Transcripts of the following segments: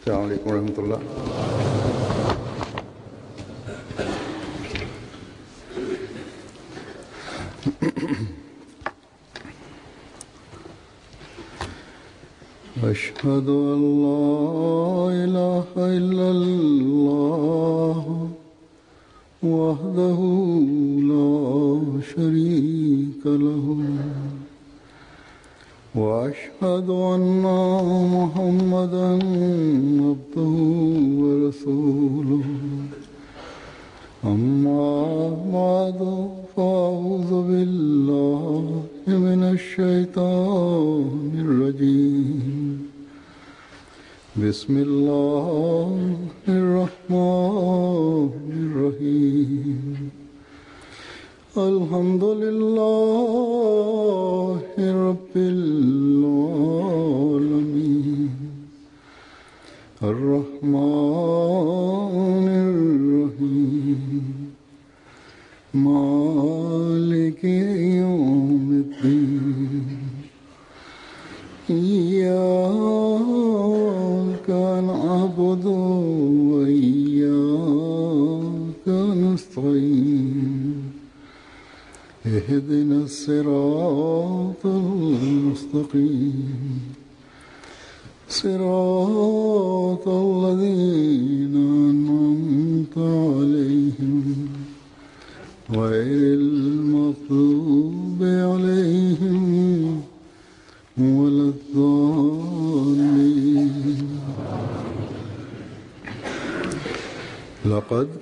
Assalamualaikum warahmatullahi Ashhadu an la ilaha illallah wahdahu la sharika lahu wa ashhadu anna Muhammadan abduhu wa rasuluhu amma ba'du fa'udhu billahi minash shaitanir rajim Bismillahirrahmanirrahim Alhamdulillahi Rabbil Alamin Ar-Rahmanir-Rahim Maliki Yawmiddin Iyyaka na'budu wa iyyaka nasta'in اهدنا الصراط المستقيم صراط الذين أنعمت عليهم غير المغضوب عليهم ولا الضالين لقد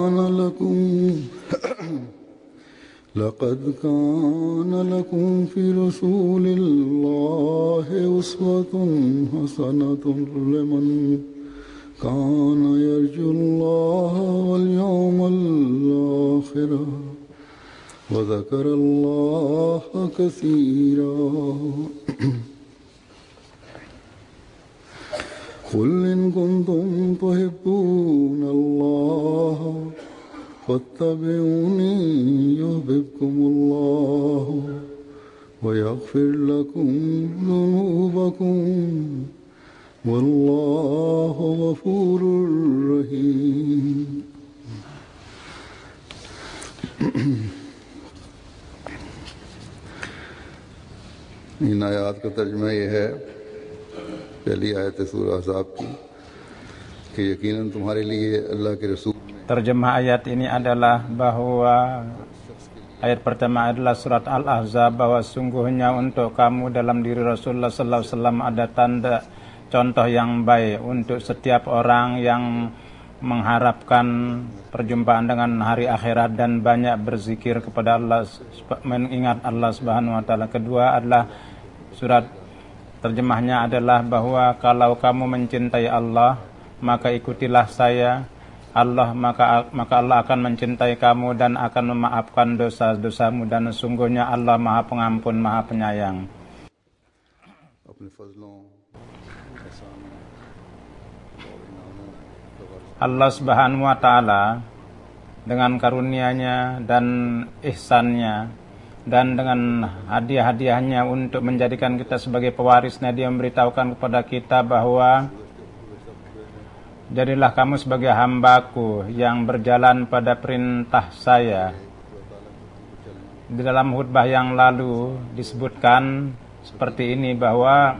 كان لكم في رسول الله أسوة حسنة لمن كان يرجو الله واليوم الآخر وذكر الله كثيرا قل إن كنتم تحبون الله فاتبعوني يحببكم الله ويغفر لكم ذنوبكم والله غفور رحيم इन आयात का तर्जुमा ये है पहली आयत सूरह अहज़ाब की कि यकीनन तुम्हारे लिए अल्लाह के रसूल. Terjemah ayat ini adalah bahwa ayat pertama adalah surat Al-Ahzab, bahwa sungguhnya untuk kamu dalam diri Rasulullah sallallahu alaihi wasallam ada tanda contoh yang baik untuk setiap orang yang mengharapkan perjumpaan dengan hari akhirat dan banyak berzikir kepada Allah, mengingat Allah Subhanahu wa taala. Kedua adalah surat terjemahnya adalah bahwa kalau kamu mencintai Allah, maka ikutilah saya. Maka Allah akan mencintai kamu dan akan memaafkan dosa-dosamu, dan sesungguhnya Allah Maha Pengampun, Maha Penyayang. Allah Subhanahu wa taala dengan karunia-Nya dan ihsan-Nya dan dengan hadiah-hadiahnya untuk menjadikan kita sebagai pewarisnya, Dia memberitahukan kepada kita bahwa jadilah kamu sebagai hambaku yang berjalan pada perintah saya. Di dalam khutbah yang lalu disebutkan seperti ini, bahwa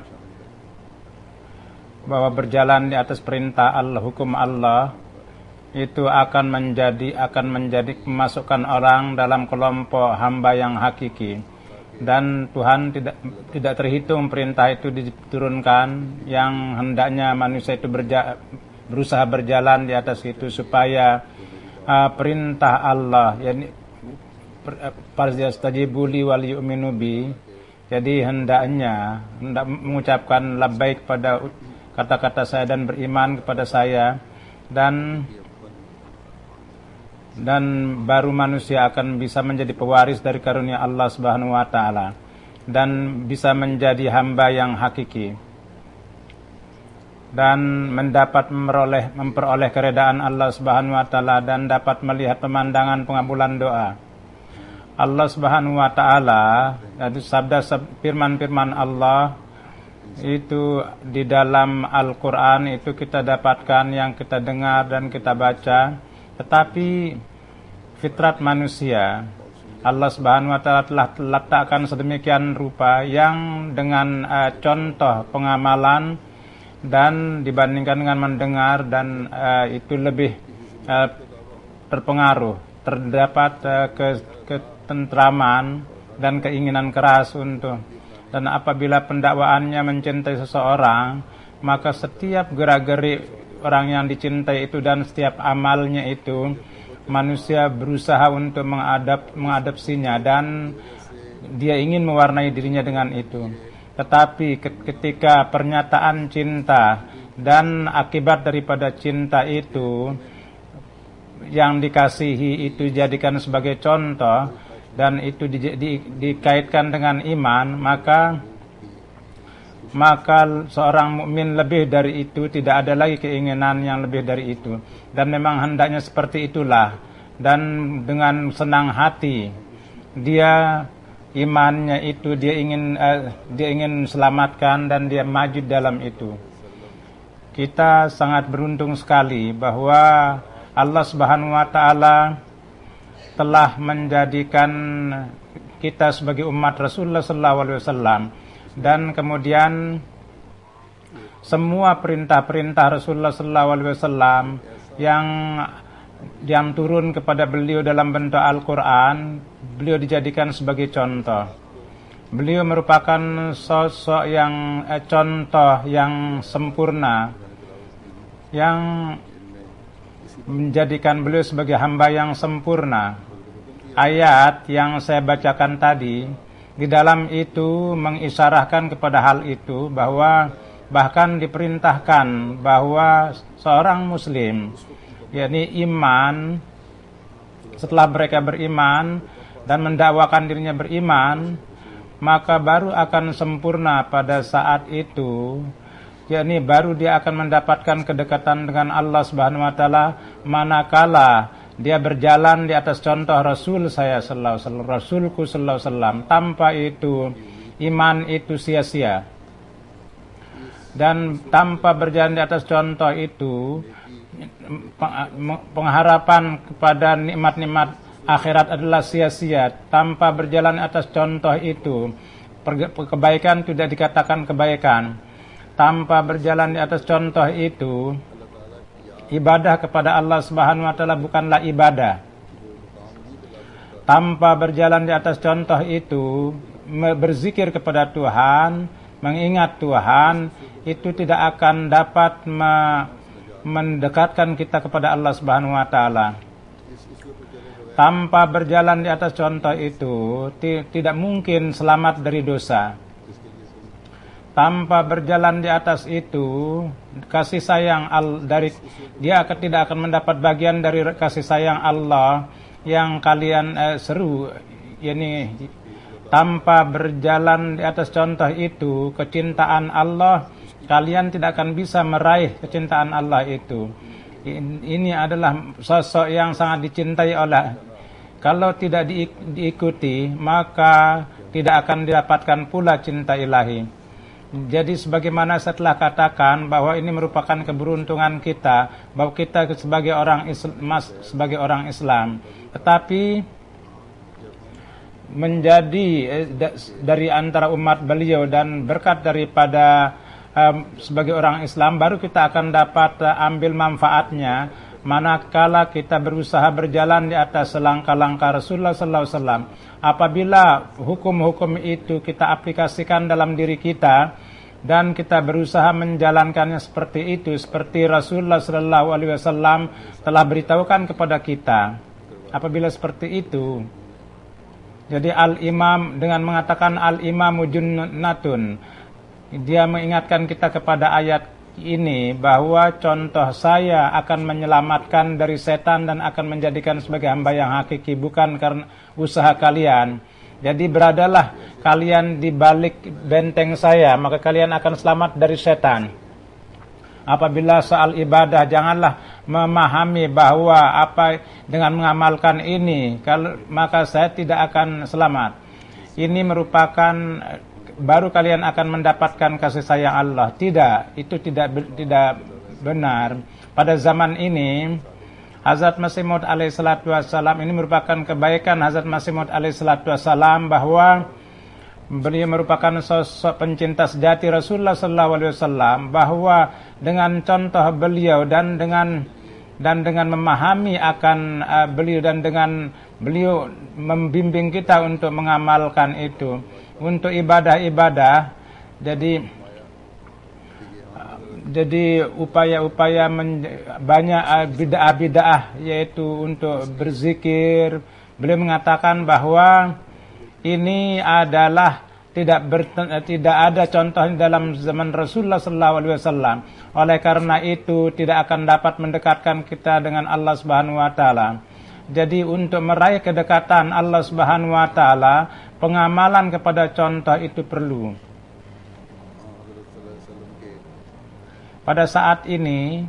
berjalan di atas perintah Allah, hukum Allah, itu akan menjadi memasukkan orang dalam kelompok hamba yang hakiki. Dan Tuhan tidak terhitung perintah itu diturunkan, yang hendaknya manusia itu berusaha berjalan di atas itu supaya perintah Allah, yakni faryastajibu li wal yu'minu bi. Jadi hendak mengucapkan labbaik pada kata-kata saya dan beriman kepada saya, dan baru manusia akan bisa menjadi pewaris dari karunia Allah Subhanahu wa taala dan bisa menjadi hamba yang hakiki dan memperoleh keredaan Allah Subhanahu wa taala dan dapat melihat pemandangan pengabulan doa. Allah Subhanahu wa taala, yaitu sabda firman-firman Allah itu di dalam Al-Quran itu kita dapatkan yang kita dengar dan kita baca. Tetapi fitrat manusia Allah Subhanahu wa taala telah letakkan sedemikian rupa yang dengan contoh pengamalan dan dibandingkan dengan mendengar dan itu lebih terpengaruh, terdapat ketentraman dan keinginan keras untuk. Dan apabila pendakwaannya mencintai seseorang, maka setiap gerak-gerik orang yang dicintai itu dan setiap amalnya itu manusia berusaha untuk mengadopsinya dan dia ingin mewarnai dirinya dengan itu. Tetapi ketika pernyataan cinta dan akibat daripada cinta itu yang dikasihi itu dijadikan sebagai contoh dan itu dikaitkan dengan iman, maka seorang mukmin lebih dari itu, tidak ada lagi keinginan yang lebih dari itu. Dan memang hendaknya seperti itulah. Dan dengan senang hati dia imannya itu dia ingin selamatkan dan dia maju dalam itu. Kita sangat beruntung sekali bahwa Allah Subhanahu wa taala telah menjadikan kita sebagai umat Rasulullah sallallahu alaihi wasallam, dan kemudian semua perintah-perintah Rasulullah sallallahu alaihi wasallam yang turun kepada beliau dalam bentuk Al-Qur'an, beliau dijadikan sebagai contoh. Beliau merupakan sosok yang contoh yang sempurna, yang menjadikan beliau sebagai hamba yang sempurna. Ayat yang saya bacakan tadi di dalam itu mengisyarahkan kepada hal itu, bahwa bahkan diperintahkan bahwa seorang muslim, yakni iman, setelah mereka beriman dan mendakwakan dirinya beriman, maka baru akan sempurna pada saat itu, yakni baru dia akan mendapatkan kedekatan dengan Allah Subhanahu wa taala manakala dia berjalan di atas contoh Rasul saya sallallahu alaihi wasallam, Rasulku sallallahu alaihi wasallam. Tanpa itu iman itu sia-sia. Dan tanpa berjalan di atas contoh itu, pengharapan kepada nikmat-nikmat akhirat adalah sia-sia. Tanpa berjalan di atas contoh itu, kebaikan tidak dikatakan kebaikan. Tanpa berjalan di atas contoh itu, ibadah kepada Allah Subhanahu wa taala bukanlah ibadah. Tanpa berjalan di atas contoh itu, berzikir kepada Tuhan, mengingat Tuhan, itu tidak akan dapat mendekatkan kita kepada Allah Subhanahu wa taala. Tanpa berjalan di atas contoh itu, tidak mungkin selamat dari dosa. Tanpa berjalan di atas itu, kasih sayang dia tidak akan mendapat bagian dari kasih sayang Allah yang kalian seru. Yani tanpa berjalan di atas contoh itu, kecintaan Allah, kalian tidak akan bisa meraih kecintaan Allah itu. Ini adalah sosok yang sangat dicintai oleh. Kalau tidak diikuti, maka tidak akan didapatkan pula cinta ilahi. Jadi sebagaimana saya telah katakan bahwa ini merupakan keberuntungan kita, bahwa kita sebagai orang Islam, tetapi menjadi dari antara umat beliau dan berkat daripada sebagai orang Islam, baru kita akan dapat ambil manfaatnya manakala kita berusaha berjalan di atas selangkah-langkah Rasulullah sallallahu alaihi wasallam. Apabila hukum-hukum itu kita aplikasikan dalam diri kita dan kita berusaha menjalankannya seperti itu, seperti Rasulullah sallallahu alaihi wasallam telah beritahukan kepada kita. Apabila seperti itu, jadi al-imam dengan mengatakan al-imamu junnatun, dia mengingatkan kita kepada ayat ini bahwa contoh saya akan menyelamatkan dari setan dan akan menjadikan sebagai hamba yang hakiki, bukan karena usaha kalian. Jadi beradalah kalian di balik benteng saya, maka kalian akan selamat dari setan. Apabila soal ibadah, janganlah memahami bahwa dengan mengamalkan ini, maka saya tidak akan selamat. Ini merupakan baru kalian akan mendapatkan kasih sayang Allah. Tidak, itu tidak benar. Pada zaman ini Hazrat Masih Maud alaihissalatu wassalam, ini merupakan kebaikan Hazrat Masih Maud alaihissalatu wassalam bahwa beliau merupakan sosok pencinta sejati Rasulullah sallallahu alaihi wasallam, bahwa dengan contoh beliau dan dengan memahami akan beliau dan dengan beliau membimbing kita untuk mengamalkan itu untuk ibadah-ibadah. Jadi upaya-upaya banyak bid'ah-bid'ah, yaitu untuk berzikir. Beliau mengatakan bahwa ini adalah tidak ada contoh dalam zaman Rasulullah sallallahu alaihi wasallam. Oleh karena itu tidak akan dapat mendekatkan kita dengan Allah Subhanahu wa taala. Jadi untuk meraih kedekatan Allah Subhanahu wa taala, pengamalan kepada contoh itu perlu. Pada saat ini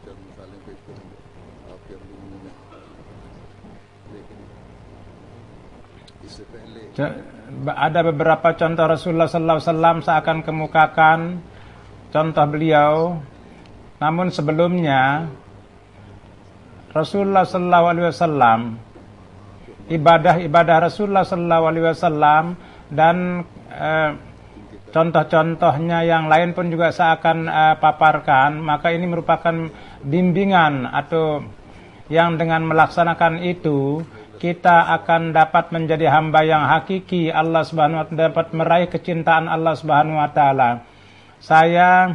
ada beberapa contoh Rasulullah sallallahu alaihi wasallam saya akan kemukakan contoh beliau. Namun sebelumnya Rasulullah sallallahu alaihi wasallam, ibadah Rasulullah sallallahu alaihi wasallam dan contoh-contohnya yang lain pun juga saya akan paparkan. Maka ini merupakan bimbingan atau yang dengan melaksanakan itu kita akan dapat menjadi hamba yang hakiki Allah Subhanahu wa taala, dapat meraih kecintaan Allah Subhanahu wa taala. Saya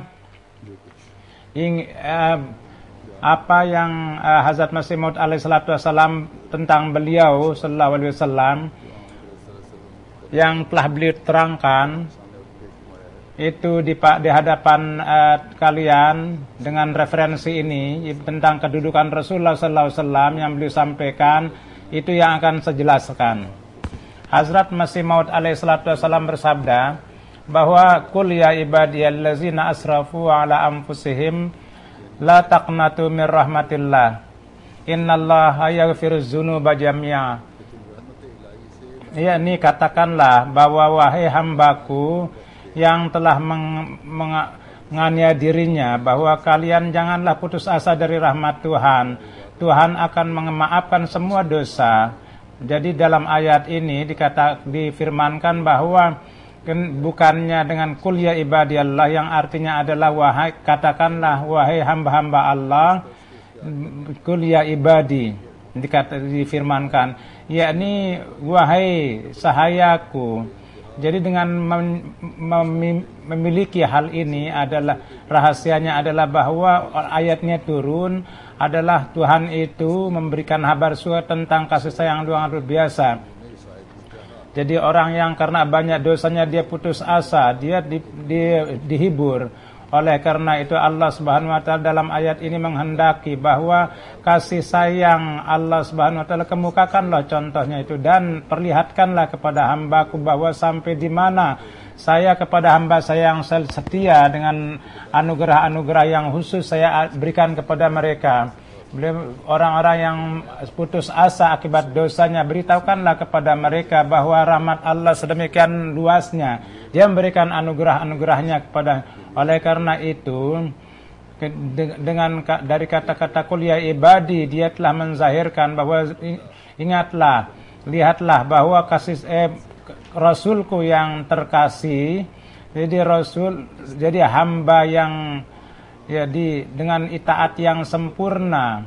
apa yang Hazrat Masih Maud alaihissalatu wassalam tentang beliau sallallahu alaihi wasallam yang telah beliau terangkan itu di hadapan kalian dengan referensi ini tentang kedudukan Rasulullah sallallahu alaihi wasallam yang beliau sampaikan, itu yang akan saya jelaskan. Hazrat Masih Maud alaihissalatu wassalam bersabda bahwa qul ya ibadiyallazina asrafu ala anfusihim la taqnatu mir rahmatillah innallaha yaghfiruz dzunuba jami'a. Yakni katakanlah bahwa wahai hambaku yang telah menganiaya dirinya, bahwa kalian janganlah putus asa dari rahmat Tuhan. Tuhan akan memaafkan semua dosa. Jadi dalam ayat ini difirmankan bahwa bukannya dengan qul ya ibadiyallah yang artinya adalah katakanlah wahai hamba-hamba Allah, qul ya ibadi difirmankan, yakni wahai sahayaku. Jadi dengan memiliki hal ini adalah rahasianya adalah bahwa ayatnya turun adalah Tuhan itu memberikan kabar suara tentang kasih sayang luar biasa. Jadi orang yang karena banyak dosanya dia putus asa, dia dihibur. Oleh karena itu Allah Subhanahu wa taala dalam ayat ini menghendaki bahwa kasih sayang Allah Subhanahu wa taala kemukakanlah contohnya itu dan perlihatkanlah kepada hambaku bahwa sampai di mana saya kepada hamba saya yang setia dengan anugerah-anugerah yang khusus saya berikan kepada mereka. Orang-orang yang putus asa akibat dosanya, beritahukanlah kepada mereka bahwa rahmat Allah sedemikian luasnya. Dia memberikan anugerah-anugerahnya kepada. Oleh karena itu, dengan dari kata-kata qul ya ibadi, dia telah menzahirkan bahwa ingatlah, lihatlah bahwa kasih Rasulku yang terkasih, jadi hamba yang dengan itaat yang sempurna,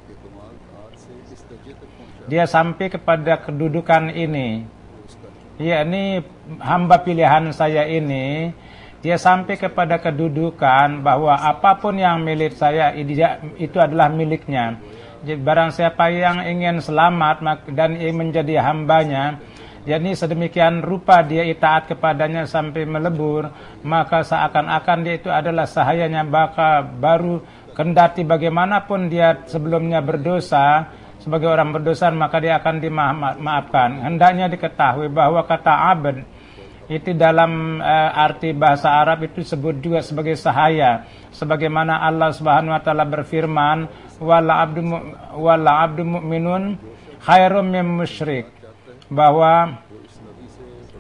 dia sampai kepada kedudukan ini, yakni hamba pilihan saya ini, dia sampai kepada kedudukan bahwa apapun yang milik saya itu adalah miliknya. Jadi barang siapa yang ingin selamat dan ingin menjadi hambanya, jadi sedemikian rupa dia itaat kepadanya sampai melebur, maka seakan-akan dia itu adalah sahayanya, baru kendati bagaimanapun dia sebelumnya berdosa, sebagai orang berdosa maka dia akan dimaafkan. Hendaknya diketahui bahwa kata abd itu dalam arti bahasa Arab itu disebut juga sebagai sahaya, sebagaimana Allah Subhanahu wa taala berfirman wala abdu mu'minun khairum min musyrik, bahwa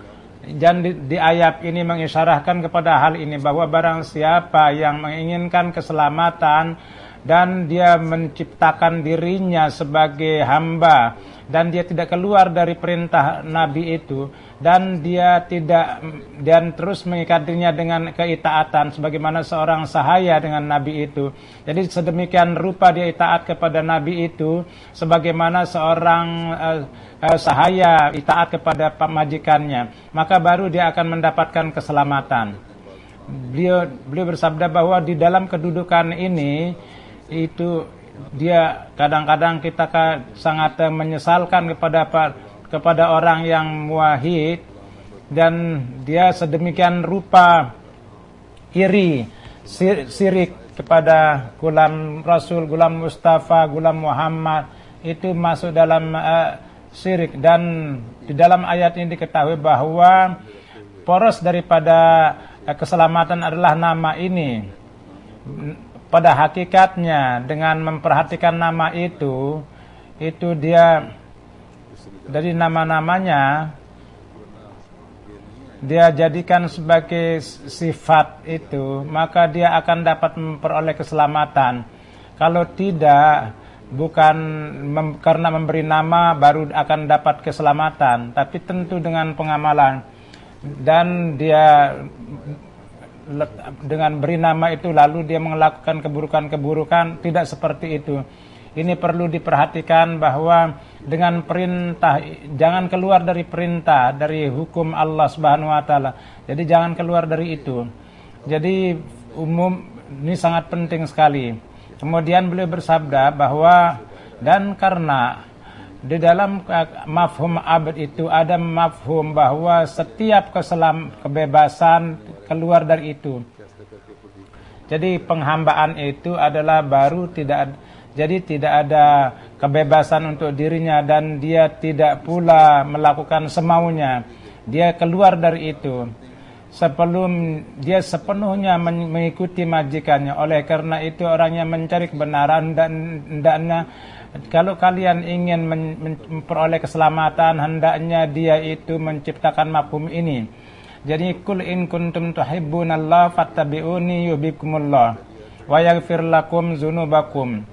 Dan di ayat ini mengisyarahkan kepada hal ini, bahwa barang siapa yang menginginkan keselamatan dan dia menciptakan dirinya sebagai hamba dan dia tidak keluar dari perintah Nabi itu, dan dia terus mengikat dirinya dengan keitaatan sebagaimana seorang sahaya dengan Nabi itu. Jadi sedemikian rupa dia itaat kepada Nabi itu sebagaimana seorang sahaya itaat kepada majikannya, maka baru dia akan mendapatkan keselamatan. Beliau bersabda bahwa di dalam kedudukan ini itu dia kadang-kadang kita sangat menyesalkan kepada orang yang muwahhid, dan dia sedemikian rupa iri, sirik kepada gulam Rasul, gulam Mustafa, gulam Muhammad, itu masuk dalam syirik. Dan di dalam ayat ini diketahui bahwa poros daripada keselamatan adalah nama ini. Pada hakikatnya dengan memperhatikan nama itu dia dari nama-namanya dia jadikan sebagai sifat itu, maka dia akan dapat memperoleh keselamatan. Kalau tidak, bukan karena memberi nama baru akan dapat keselamatan, tapi tentu dengan pengamalan. Dan dia dengan beri nama itu lalu dia melakukan keburukan-keburukan, tidak seperti itu. Ini perlu diperhatikan bahwa dengan perintah, jangan keluar dari perintah, dari hukum Allah Subhanahu wa taala. Jadi jangan keluar dari itu. Jadi ini sangat penting sekali. Kemudian beliau bersabda bahwa, dan karena di dalam mafhum abad itu ada mafhum bahwa setiap kebebasan keluar dari itu. Jadi penghambaan itu adalah jadi tidak ada kebebasan untuk dirinya, dan dia tidak pula melakukan semaunya. Dia keluar dari itu sebelum dia sepenuhnya mengikuti majikannya. Oleh karena itu orang yang mencari kebenaran dan hendaknya, kalau kalian ingin memperoleh keselamatan, hendaknya dia itu menciptakan mafhum ini. Jadi kul in kuntum tuhibbunallah fattabi'uni yuhibbukumullah wa yaghfir lakum dzunubakum.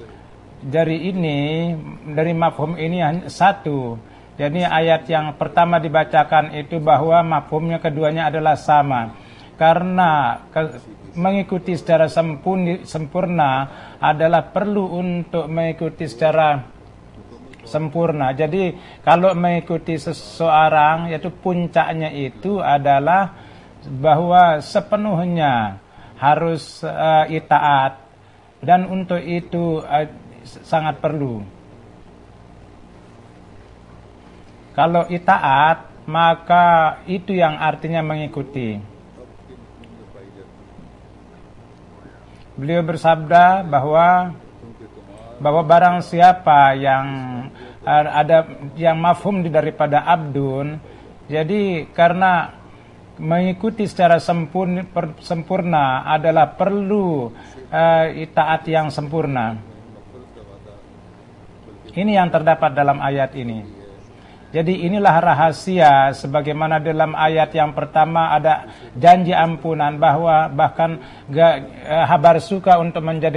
Dari mafhum ini hanya satu. Jadi ayat yang pertama dibacakan itu bahwa mafhumnya keduanya adalah sama. Karena mengikuti secara sempurna adalah perlu untuk mengikuti secara sempurna. Jadi kalau mengikuti seseorang, yaitu puncaknya itu adalah bahwa sepenuhnya harus itaat, dan untuk itu sangat perlu. Kalau itaat, maka itu yang artinya mengikuti. Beliau bersabda bahwa barang siapa yang ada yang mafhum daripada abdun, jadi karena mengikuti secara sempurna adalah perlu itaat yang sempurna. Ini yang terdapat dalam ayat ini. Jadi inilah rahasia, sebagaimana dalam ayat yang pertama ada janji ampunan, bahwa bahkan habar suka untuk menjadi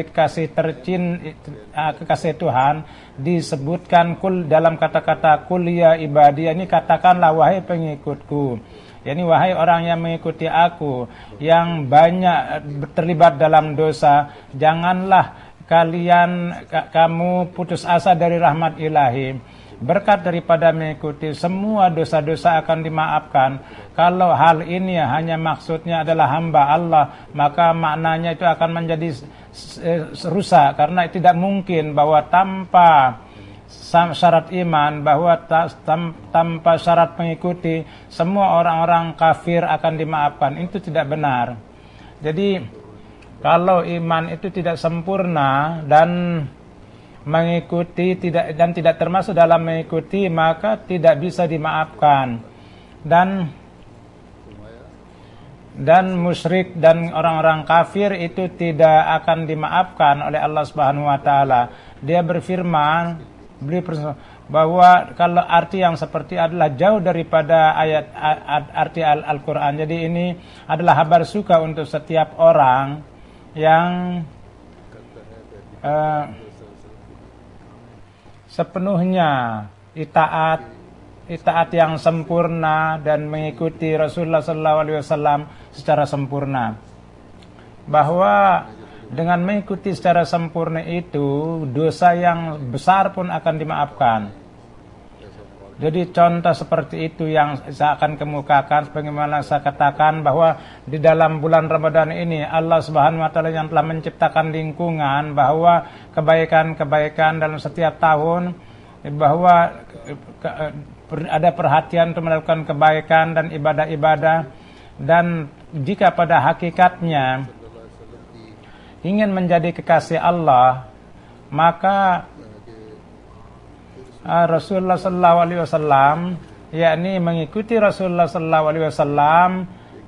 kekasih Tuhan disebutkan dalam kata-kata kul ya ibadi, ini katakanlah wahai pengikutku. Yani wahai orang yang mengikuti aku, yang banyak terlibat dalam dosa, janganlah kamu putus asa dari rahmat ilahi. Berkat daripada mengikuti, semua dosa-dosa akan dimaafkan. Kalau hal ini hanya maksudnya adalah hamba Allah, maka maknanya itu akan menjadi rusak. Karena tidak mungkin bahwa tanpa syarat iman, bahwa tanpa syarat mengikuti, semua orang-orang kafir akan dimaafkan. Itu tidak benar. Jadi kalau iman itu tidak sempurna dan mengikuti tidak termasuk dalam mengikuti, maka tidak bisa dimaafkan. Dan musyrik dan orang-orang kafir itu tidak akan dimaafkan oleh Allah Subhanahu wa taala. Dia berfirman, bahwa kalau arti yang seperti adalah jauh daripada arti Al-Quran. Jadi ini adalah kabar suka untuk setiap orang yang sepenuhnya itaat yang sempurna dan mengikuti Rasulullah SAW secara sempurna. Bahwa dengan mengikuti secara sempurna itu, dosa yang besar pun akan dimaafkan. Jadi contoh seperti itu yang saya akan kemukakan, sebagaimana saya katakan bahwa di dalam bulan Ramadan ini Allah Subhanahu wa taala yang telah menciptakan lingkungan bahwa kebaikan-kebaikan dalam setiap tahun, bahwa ada perhatian untuk melakukan kebaikan dan ibadah-ibadah, dan jika pada hakikatnya ingin menjadi kekasih Allah, maka Rasulullah SAW, yakni mengikuti Rasulullah SAW,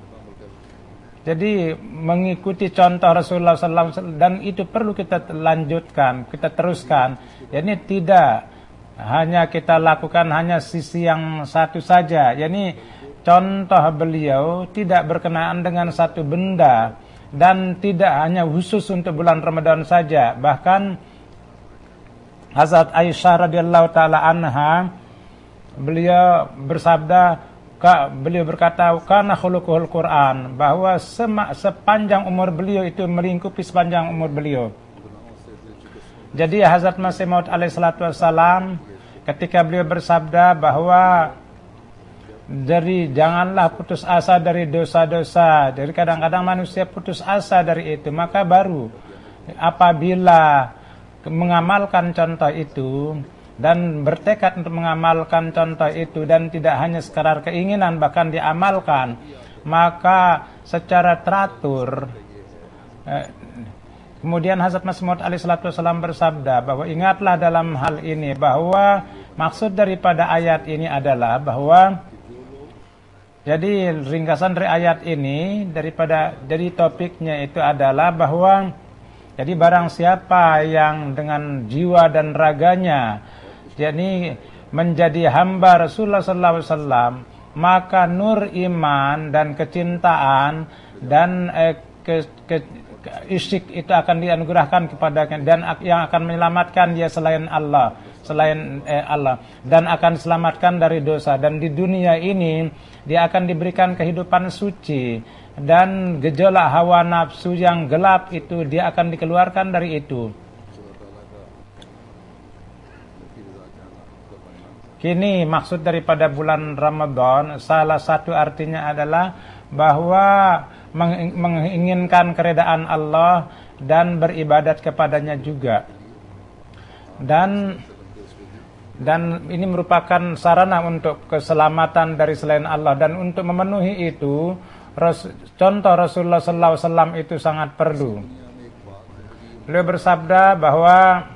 jadi mengikuti contoh Rasulullah SAW, dan itu perlu kita lanjutkan, kita teruskan. Jadi tidak hanya kita lakukan hanya sisi yang satu saja, yakni contoh beliau tidak berkenaan dengan satu benda, dan tidak hanya khusus untuk bulan Ramadan saja. Bahkan Hazrat Aisyah radhiyallahu taala anha, beliau bersabda, beliau berkata, kana khuluquhul Quran, bahwa sepanjang umur beliau itu melingkupi sepanjang umur beliau. Jadi Hazrat Masih Maud alaihi salatu wassalam ketika beliau bersabda bahwa janganlah putus asa dari dosa-dosa. Jadi kadang-kadang manusia putus asa dari itu, maka baru apabila mengamalkan contoh itu dan bertekad untuk mengamalkan contoh itu, dan tidak hanya sekadar keinginan, bahkan diamalkan, maka secara teratur. Kemudian Hazrat Masih Maud alaihi salatu wasallam bersabda bahwa ingatlah dalam hal ini bahwa maksud daripada ayat ini adalah bahwa, jadi ringkasan dari ayat ini dari topiknya itu adalah bahwa, jadi barang siapa yang dengan jiwa dan raganya jadi menjadi hamba Rasulullah SAW, maka nur iman dan kecintaan dan isyik itu akan dianugerahkan kepadanya, dan yang akan menyelamatkan dia selain Allah, dan akan diselamatkan dari dosa, dan di dunia ini dia akan diberikan kehidupan suci, dan gejolak hawa nafsu yang gelap itu dia akan dikeluarkan dari itu. Kini maksud daripada bulan Ramadan, salah satu artinya adalah bahwa menginginkan keredaan Allah dan beribadat kepadanya juga. Dan ini merupakan sarana untuk keselamatan dari selain Allah, dan untuk memenuhi itu contoh Rasulullah SAW itu sangat perlu. Beliau bersabda bahwa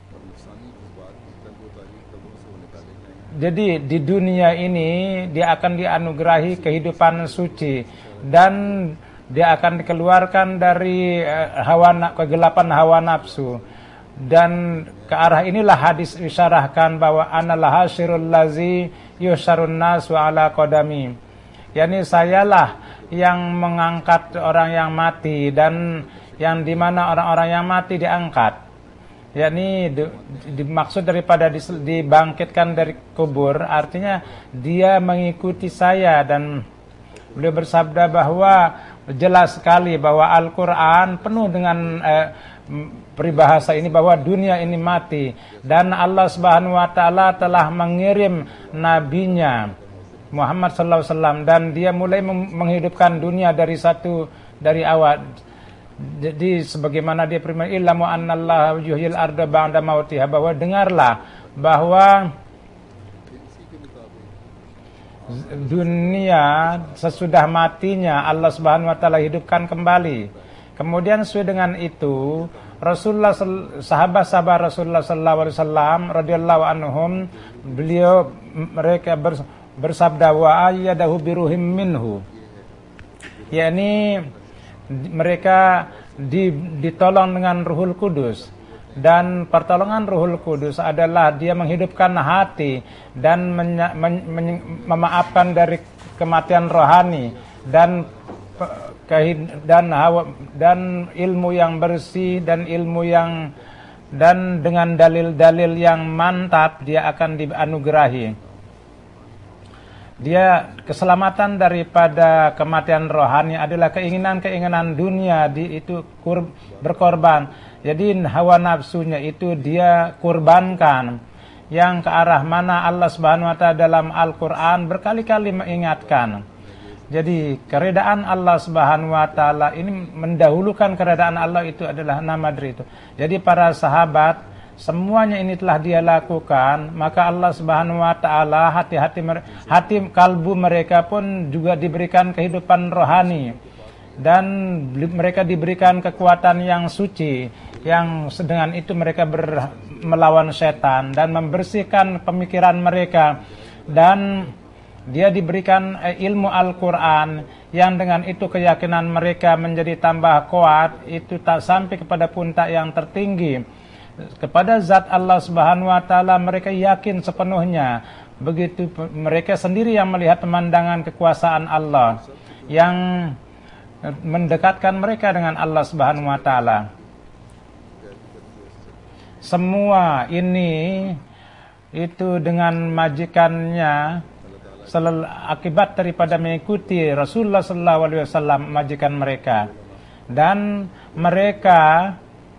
jadi di dunia ini dia akan dianugerahi kehidupan suci, dan dia akan dikeluarkan dari kegelapan hawa nafsu. Dan ke arah inilah hadis isyarahkan bahwa anallah hasyirul lazi yusyarun nasu ala qadami, yakni sayalah yang mengangkat orang yang mati, dan yang dimana orang-orang yang mati diangkat, yakni dimaksud daripada dibangkitkan dari kubur, artinya dia mengikuti saya. Dan beliau bersabda bahwa jelas sekali bahwa Al-Quran penuh dengan peribahasa ini bahwa dunia ini mati, dan Allah Subhanahu wa taala telah mengirim nabinya Muhammad sallallahu alaihi wasallam, dan dia mulai menghidupkan dunia dari awal. Jadi sebagaimana dia firman, ilamu annallaha yuhyil arda ba'da mautiha, bahwa dengarlah bahwa dunia sesudah matinya Allah Subhanahu wa taala hidupkan kembali. Kemudian sesuai dengan itu Rasulullah, sahabat-sahabat Rasulullah sallallahu alaihi wasallam radhiyallahu anhum, mereka bersabda wa ayyadahu biruhim minhu, yakni mereka ditolong dengan Ruhul Kudus, Dan pertolongan Ruhul Kudus adalah dia menghidupkan hati dan memaafkan dari kematian rohani dan ilmu yang bersih dan ilmu yang dan dengan dalil-dalil yang mantap dia akan dianugerahi. Dia keselamatan daripada kematian rohani adalah keinginan-keinginan dunia itu berkorban. Jadi hawa nafsunya itu dia kurbankan, yang ke arah mana Allah Subhanahu wa taala dalam Al-Qur'an berkali-kali mengingatkan. Jadi keredaan Allah Subhanahu wa taala ini mendahulukan keredaan Allah, itu adalah nama dari itu. Jadi para sahabat semuanya ini telah dia lakukan, maka Allah Subhanahu wa taala hati kalbu mereka pun juga diberikan kehidupan rohani dan mereka diberikan kekuatan yang suci, yang dengan itu mereka melawan setan dan membersihkan pemikiran mereka, dan dia diberikan ilmu Al-Quran yang dengan itu keyakinan mereka menjadi tambah kuat, itu tak sampai kepada puncak yang tertinggi. Kepada zat Allah Subhanahu wa taala mereka yakin sepenuhnya. Begitu mereka sendiri yang melihat pemandangan kekuasaan Allah yang mendekatkan mereka dengan Allah Subhanahu wa taala. Semua ini itu dengan majikannya akibat daripada mengikuti Rasulullah sallallahu alaihi wasallam, majikan mereka. Dan mereka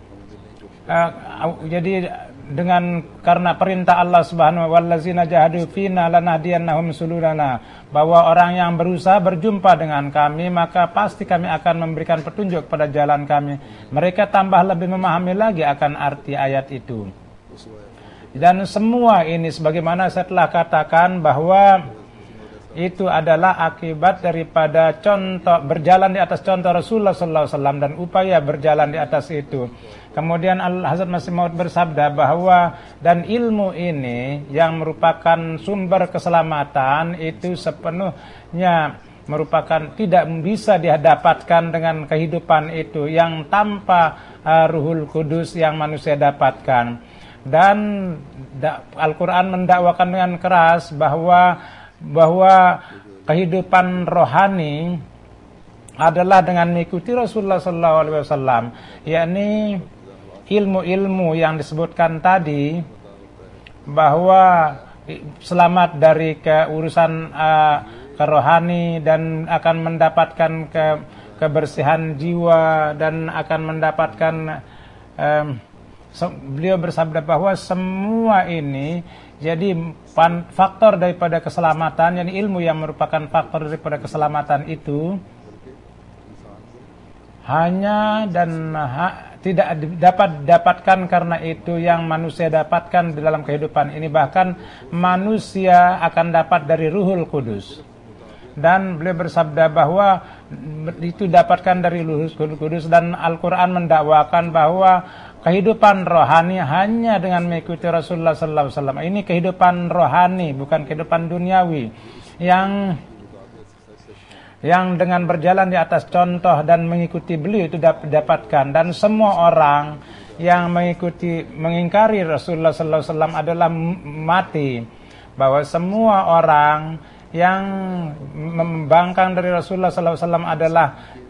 jadi karena perintah Allah Subhanahu wa wallazina jahadu fina lanahdiyannahum sululana, bahwa orang yang berusaha berjumpa dengan kami maka pasti kami akan memberikan petunjuk pada jalan kami. Mereka tambah lebih memahami lagi akan arti ayat itu. Dan semua ini sebagaimana saya telah katakan bahwa itu adalah akibat daripada contoh berjalan di atas contoh Rasulullah sallallahu alaihi wasallam dan upaya berjalan di atas itu. Kemudian Hazrat Masih Maud bersabda bahwa dan ilmu ini yang merupakan sumber keselamatan itu sepenuhnya merupakan tidak bisa didapatkan dengan kehidupan itu yang tanpa Ruhul Kudus yang manusia dapatkan. Dan Al-Quran mendakwakan dengan keras bahwa kehidupan rohani adalah dengan mengikuti Rasulullah sallallahu alaihi wasallam, yakni ilmu-ilmu yang disebutkan tadi, bahwa selamat dari keurusan kerohani dan akan mendapatkan kebersihan jiwa dan akan mendapatkan beliau bersabda bahwa semua ini jadi faktor daripada keselamatan, yakni ilmu yang merupakan faktor daripada keselamatan itu hanya dan tidak dapat didapatkan karena itu yang manusia dapatkan di dalam kehidupan ini, bahkan manusia akan dapat dari Ruhul Kudus. Dan beliau bersabda bahwa itu dapatkan dari Ruhul Kudus, dan Al-Quran mendakwakan bahwa kehidupan rohani hanya dengan mengikuti Rasulullah sallallahu alaihi wasallam. Ini kehidupan rohani, bukan kehidupan duniawi, yang dengan berjalan di atas contoh dan mengikuti beliau itu dapatkan. Dan semua orang yang mengingkari Rasulullah sallallahu alaihi wasallam adalah mati. Bahwa semua orang yang membangkang dari Rasulullah sallallahu alaihi wasallam adalah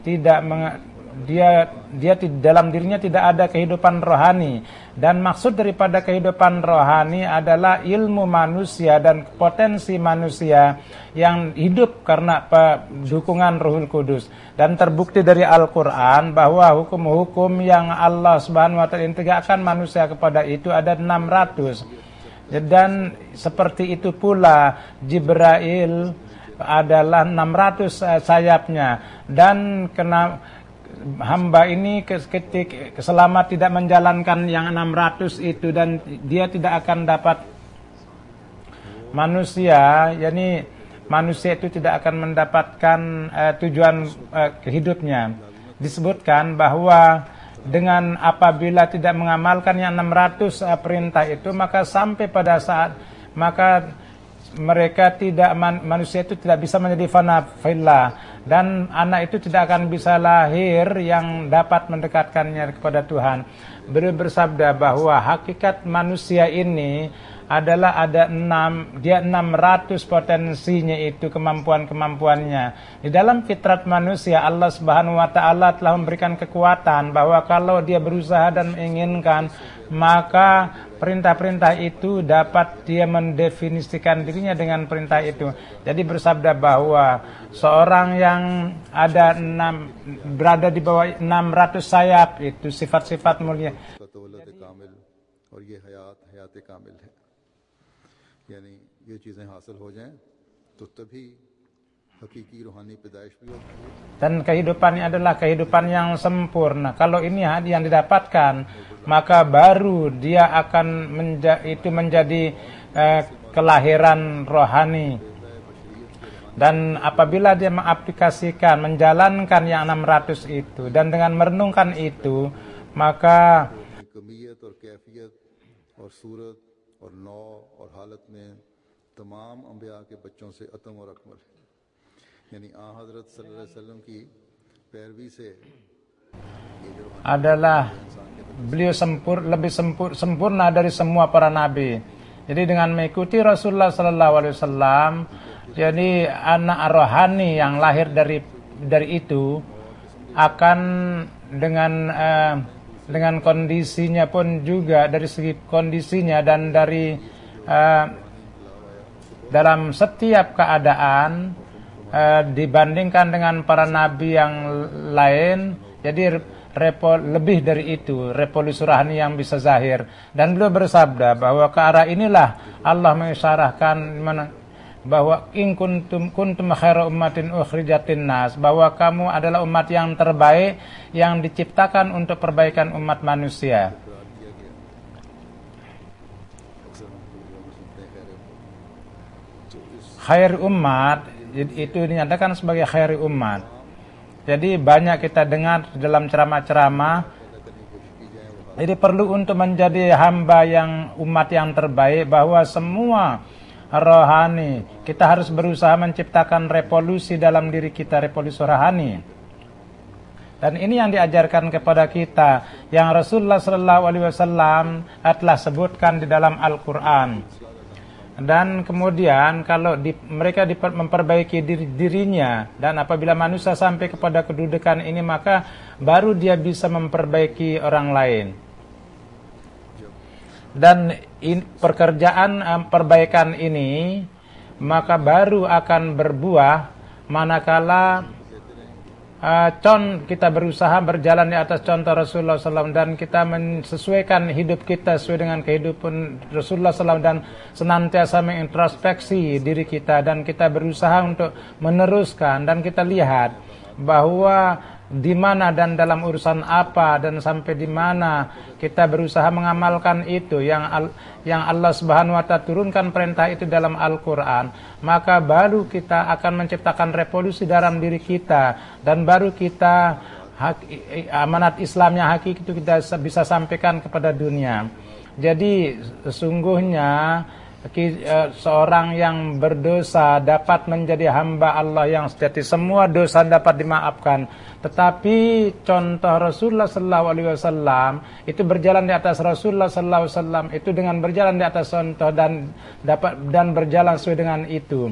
dia dalam dirinya tidak ada kehidupan rohani. Dan maksud daripada kehidupan rohani adalah ilmu manusia dan potensi manusia yang hidup karena dukungan Ruhul Kudus. Dan terbukti dari Al-Quran bahwa hukum-hukum yang Allah Subhanahu wa taala tegakkan manusia kepada itu ada 600. Dan seperti itu pula Jibril adalah 600 sayapnya. Dan hamba ini ketika selamat tidak menjalankan yang 600 itu, dan dia tidak akan dapat manusia, yakni manusia itu tidak akan mendapatkan tujuan hidupnya. Disebutkan bahwa dengan apabila tidak mengamalkan yang 600 perintah itu, maka sampai pada saat mereka manusia itu tidak bisa menjadi fana fillah, dan anak itu tidak akan bisa lahir yang dapat mendekatkannya kepada Tuhan. Beliau bersabda bahwa hakikat manusia ini adalah ada 600 potensinya, itu kemampuan-kemampuannya. Di dalam fitrat manusia, Allah Subhanahu wa taala telah memberikan kekuatan bahwa kalau dia berusaha dan menginginkan, maka perintah-perintah itu dapat dia mendefinisikan dirinya dengan perintah itu. Jadi bersabda bahwa seorang yang berada di bawah 600 sayap, itu sifat-sifat mulia. यानी ये चीज़ें हासिल हो जाएं तो तभी hakiki rohani pedaish bhi होती है. Dan kehidupannya adalah kehidupan yang sempurna. Kalau ini yang didapatkan, maka baru dia akan menjadi kelahiran rohani. Dan apabila dia mengaplikasikan, menjalankan yang 600 itu, dan dengan merenungkan itu, maka कमियत और कैफियत और सूरत और नौ और हालत में तमाम अंबिया के बच्चों से अतम और अकमल है, यानी आ हजरत सल्लल्लाहु अलैहि वसल्लम की पैरवी से adalah beliau lebih sempurna dari semua para nabi. Jadi dengan mengikuti Rasulullah sallallahu alaihi wasallam, jadi anak rohani yang lahir dari itu akan dengan kondisinya pun juga, dari segi kondisinya dan dari dalam setiap keadaan dibandingkan dengan para nabi yang lain, jadi lebih dari itu revolusi rohani yang bisa zahir. Dan beliau bersabda bahwa ke arah inilah Allah mengisyarahkan bahwa in kuntum khaira ummatin ukhrijatin nas, bahwa kamu adalah umat yang terbaik yang diciptakan untuk perbaikan umat manusia. Khair umat itu dinyatakan sebagai khairi umat. Jadi banyak kita dengar dalam ceramah-ceramah, jadi perlu untuk menjadi hamba yang umat yang terbaik, bahwa semua rohani kita harus berusaha menciptakan revolusi dalam diri kita, revolusi rohani. Dan ini yang diajarkan kepada kita, yang Rasulullah SAW telah sebutkan di dalam Al-Quran. Dan kemudian kalau mereka memperbaiki dirinya, dan apabila manusia sampai kepada kedudukan ini, maka baru dia bisa memperbaiki orang lain. Dan pekerjaan perbaikan ini maka baru akan berbuah manakala kita berusaha berjalan di atas contoh Rasulullah SAW, dan kita menyesuaikan hidup kita sesuai dengan kehidupan Rasulullah SAW, dan senantiasa mengintrospeksi diri kita, dan kita berusaha untuk meneruskan, dan kita lihat bahwa di mana dan dalam urusan apa dan sampai di mana kita berusaha mengamalkan itu yang Allah Subhanahu wa taala turunkan perintah itu dalam Al-Qur'an, maka baru kita akan menciptakan revolusi dalam diri kita, dan baru kita amanat Islam yang hakiki itu kita bisa sampaikan kepada dunia. Jadi sesungguhnya seorang yang berdosa dapat menjadi hamba Allah yang sejati, semua dosa dapat dimaafkan. Tetapi contoh Rasulullah SAW itu berjalan di atas Rasulullah SAW itu dengan berjalan di atas contoh dan berjalan sesuai dengan itu.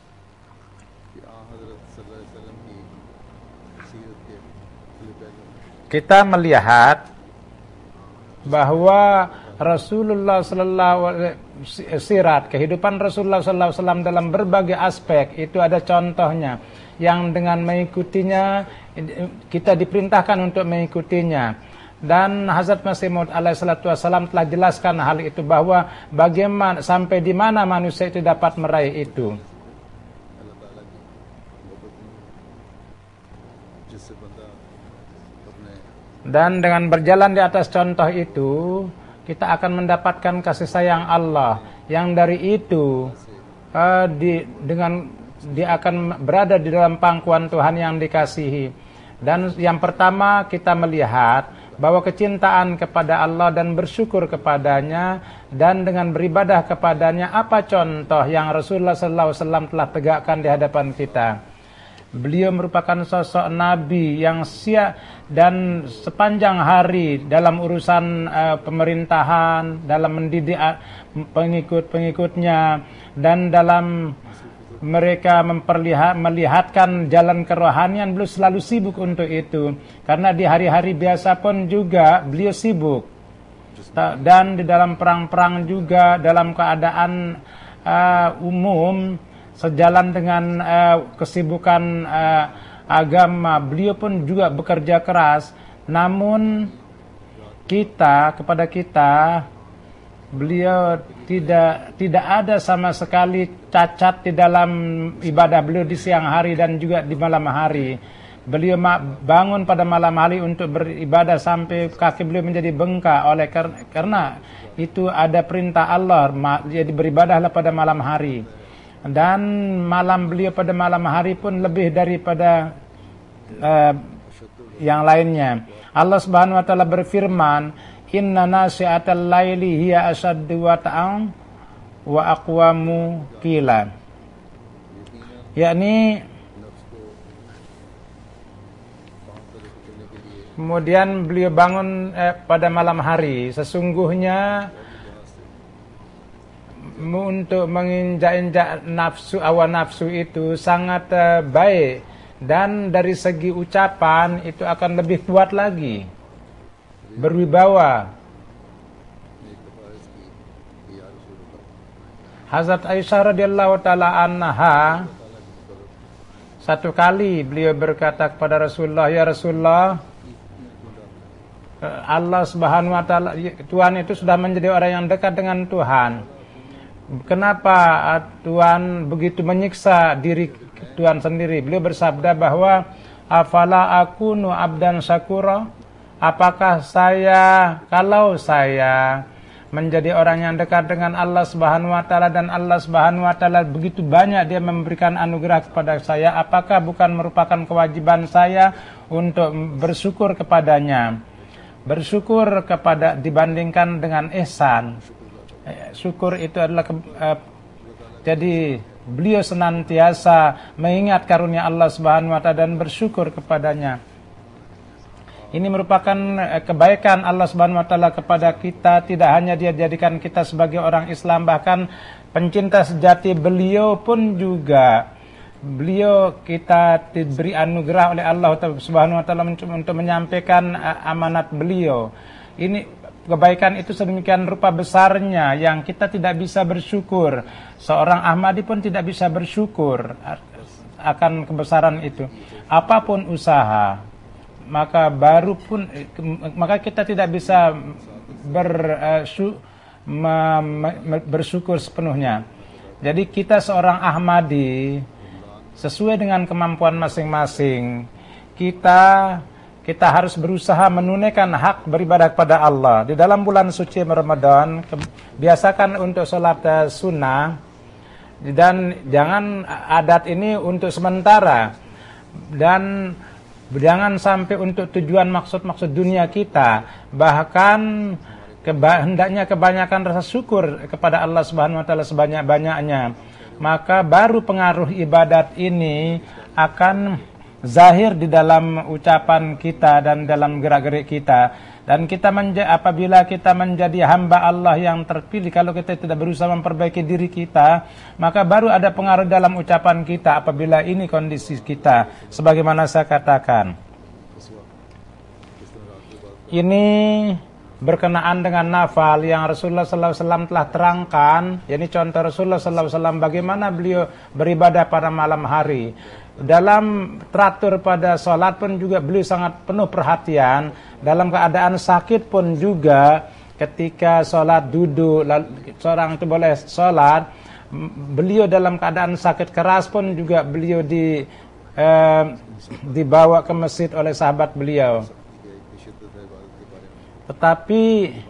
Kita melihat bahwa Rasulullah kehidupan Rasulullah SAW dalam berbagai aspek itu ada contohnya, yang dengan mengikutinya kita diperintahkan untuk mengikutinya. Dan Hazrat Masih Maud alaihissalam telah jelaskan hal itu, bahwa bagaimana sampai di mana manusia itu dapat meraih itu. Dan dengan berjalan di atas contoh itu, kita akan mendapatkan kasih sayang Allah, yang dari itu dia akan berada di dalam pangkuan Tuhan yang dikasihi. Dan yang pertama kita melihat bahwa kecintaan kepada Allah dan bersyukur kepadanya dan dengan beribadah kepadanya, apa contoh yang Rasulullah SAW telah tegakkan di hadapan kita. Beliau merupakan sosok Nabi yang siap dan sepanjang hari dalam urusan pemerintahan, dalam mendidik pengikut-pengikutnya, dan dalam mereka melihatkan jalan kerohanian. Beliau selalu sibuk untuk itu, karena di hari-hari biasa pun juga beliau sibuk, dan di dalam perang-perang juga dalam keadaan umum sejalan dengan kesibukan agama. Beliau pun juga bekerja keras. Namun kepada kita beliau tidak ada sama sekali cacat di dalam ibadah beliau di siang hari dan juga di malam hari. Beliau bangun pada malam hari untuk beribadah sampai kaki beliau menjadi bengkak karena itu ada perintah Allah, jadi beribadahlah pada malam hari. Dan malam beliau pada malam hari pun lebih daripada yang lainnya. Allah Subhanahu wa taala berfirman, "Inna nasi'atal laili hiya asaddu wata'an wa aqwamu qila." Yakni kemudian beliau bangun pada malam hari, sesungguhnya untuk menginjak-injak hawa nafsu itu sangat baik, dan dari segi ucapan itu akan lebih kuat lagi, berwibawa. Hazrat Aisyah radhiyallahu taala anha satu kali beliau berkata kepada Rasulullah, "Ya Rasulullah, Allah Subhanahu wa taala, Tuhan itu sudah menjadi orang yang dekat dengan Tuhan. Kenapa Tuhan begitu menyiksa diri Tuhan sendiri?" Beliau bersabda bahwa, "Afala akunu abdan syakura?" Apakah kalau saya menjadi orang yang dekat dengan Allah Subhanahu wa taala, dan Allah Subhanahu wa taala begitu banyak dia memberikan anugerah kepada saya, apakah bukan merupakan kewajiban saya untuk bersyukur kepadanya? Bersyukur dibandingkan dengan ihsan. Syukur itu adalah jadi beliau senantiasa mengingat karunia Allah Subhanahu wa taala dan bersyukur kepadanya. Ini merupakan kebaikan Allah Subhanahu wa taala kepada kita. Tidak hanya dia jadikan kita sebagai orang Islam, bahkan pencinta sejati beliau pun juga kita diberi anugerah oleh Allah Subhanahu wa taala untuk menyampaikan amanat beliau. Ini kebaikan itu sedemikian rupa besarnya yang kita tidak bisa bersyukur. Seorang Ahmadi pun tidak bisa bersyukur akan kebesaran itu. Apapun usaha, maka kita tidak bisa bersyukur sepenuhnya. Jadi kita seorang Ahmadi, sesuai dengan kemampuan masing-masing, kita harus berusaha menunaikan hak beribadah kepada Allah. Di dalam bulan suci Ramadan, biasakan untuk sholat sunnah, dan jangan adat ini untuk sementara, dan jangan sampai untuk tujuan maksud dunia kita. Bahkan hendaknya kebanyakan rasa syukur kepada Allah Subhanahu wa taala sebanyak-banyaknya. Maka baru pengaruh ibadat ini akan zahir di dalam ucapan kita dan dalam gerak-gerik kita. Dan apabila kita menjadi hamba Allah yang terpilih, kalau kita tidak berusaha memperbaiki diri kita, maka baru ada pengaruh dalam ucapan kita apabila ini kondisi kita. Sebagaimana saya katakan, ini berkenaan dengan nafal yang Rasulullah SAW telah terangkan. Ini contoh Rasulullah SAW bagaimana beliau beribadah pada malam hari. Dalam teratur pada sholat pun juga beliau sangat penuh perhatian. Dalam keadaan sakit pun juga, ketika sholat duduk, seorang itu boleh sholat, beliau dalam keadaan sakit keras pun juga beliau dibawa ke masjid oleh sahabat beliau. Tetapi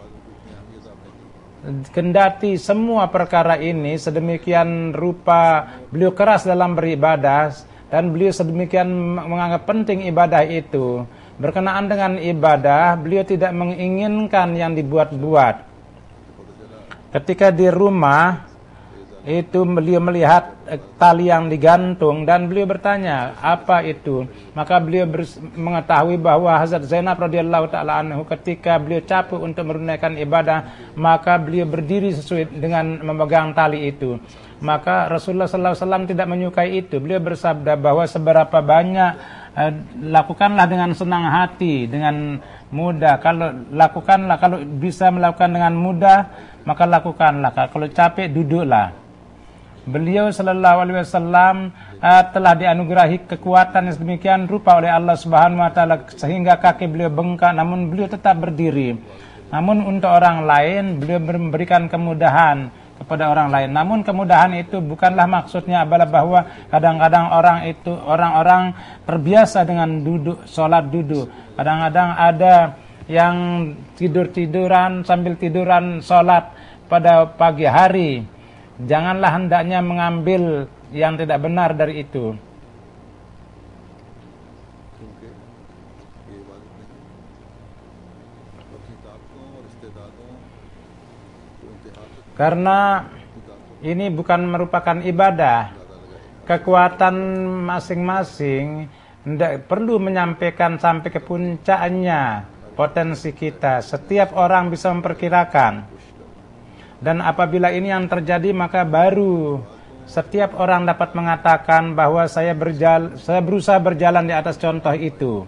kendati semua perkara ini sedemikian rupa beliau keras dalam beribadah, dan beliau sedemikian menganggap penting ibadah itu, Berkenaan dengan ibadah, beliau tidak menginginkan yang dibuat-buat. Ketika di rumah, itu beliau melihat tali yang digantung dan beliau bertanya, apa itu? Maka beliau mengetahui bahwa Hazrat Zainab radhiyallahu taala anhu ketika beliau capek untuk menunaikan ibadah, maka beliau berdiri sesuai dengan memegang tali itu. Maka Rasulullah sallallahu alaihi wasallam tidak menyukai itu. Beliau bersabda bahwa seberapa banyak lakukanlah dengan senang hati, dengan mudah. Kalau bisa melakukan dengan mudah, maka lakukanlah. Kalau capek, duduklah. Beliau sallallahu alaihi wasallam telah dianugerahi kekuatan yang sedemikian rupa oleh Allah Subhanahu wa taala sehingga kaki beliau bengkak, namun beliau tetap berdiri. Namun untuk orang lain beliau memberikan kemudahan kepada orang lain. Namun kemudahan itu bukanlah maksudnya adalah bahwa kadang-kadang orang-orang terbiasa dengan sholat duduk. Kadang-kadang ada yang tidur-tiduran sambil tiduran sholat pada pagi hari. Janganlah hendaknya mengambil yang tidak benar dari itu. Karena ini bukan merupakan ibadah. Kekuatan masing-masing tidak perlu menyampaikan sampai ke puncaknya potensi kita. Setiap orang bisa memperkirakan. Dan apabila ini yang terjadi, maka baru setiap orang dapat mengatakan bahwa saya berusaha berjalan di atas contoh itu.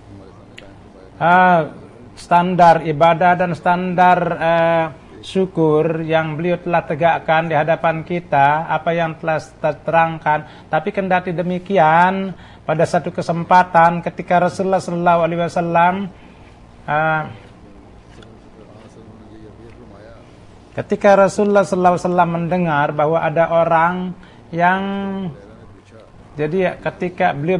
Standar ibadah dan standar syukur yang beliau telah tegakkan di hadapan kita, apa yang telah terangkan. Tapi kendati demikian, pada satu kesempatan ketika Rasulullah SAW mendengar bahwa ada orang yang, jadi ketika beliau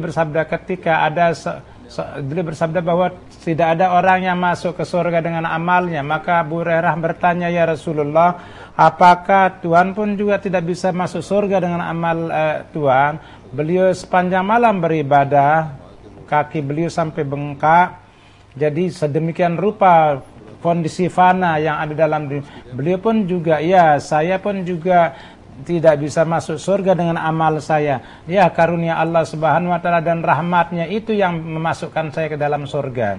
bersabda bahwa tidak ada orang yang masuk ke surga dengan amalnya, maka Abu Hurairah bertanya, ya Rasulullah, apakah Tuhan pun juga tidak bisa masuk surga dengan amal Tuhan? Beliau sepanjang malam beribadah, kaki beliau sampai bengkak, jadi sedemikian rupa kondisi fana yang ada dalam diri. Beliau pun juga, ya saya pun juga tidak bisa masuk surga dengan amal saya. Ya, karunia Allah Subhanahu wa taala dan rahmatnya itu yang memasukkan saya ke dalam surga.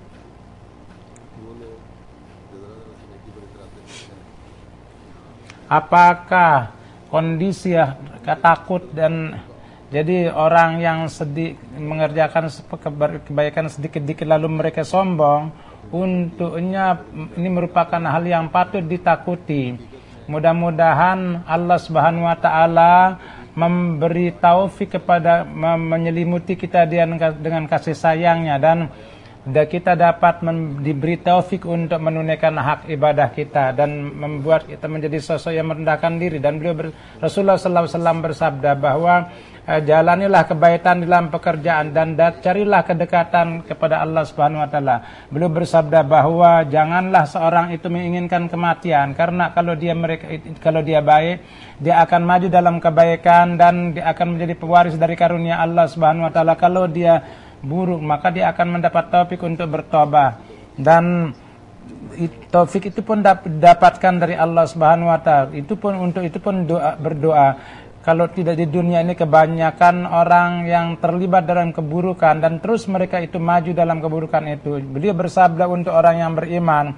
Apakah kondisi takut dan jadi orang yang mengerjakan kebaikan sedikit-sedikit lalu mereka sombong, untuknya ini merupakan hal yang patut ditakuti. Mudah-mudahan Allah Subhanahu wa taala memberi taufik kepada menyelimuti kita dengan kasih sayangnya dan kita dapat diberi taufik untuk menunaikan hak ibadah kita dan membuat kita menjadi sosok yang merendahkan diri. Dan Rasulullah SAW bersabda bahwa jalanilah kebaikan dalam pekerjaan dan carilah kedekatan kepada Allah Subhanahu wa taala. Beliau bersabda bahwa janganlah seorang itu menginginkan kematian, karena kalau dia baik, dia akan maju dalam kebaikan dan dia akan menjadi pewaris dari karunia Allah Subhanahu wa taala. Kalau dia buruk, maka dia akan mendapat taufik untuk bertobat, dan taufik itu pun dapatkan dari Allah Subhanahu wa taala. Itu pun berdoa. Kalau tidak di dunia ini, kebanyakan orang yang terlibat dalam keburukan dan terus mereka itu maju dalam keburukan itu. Beliau bersabda untuk orang yang beriman,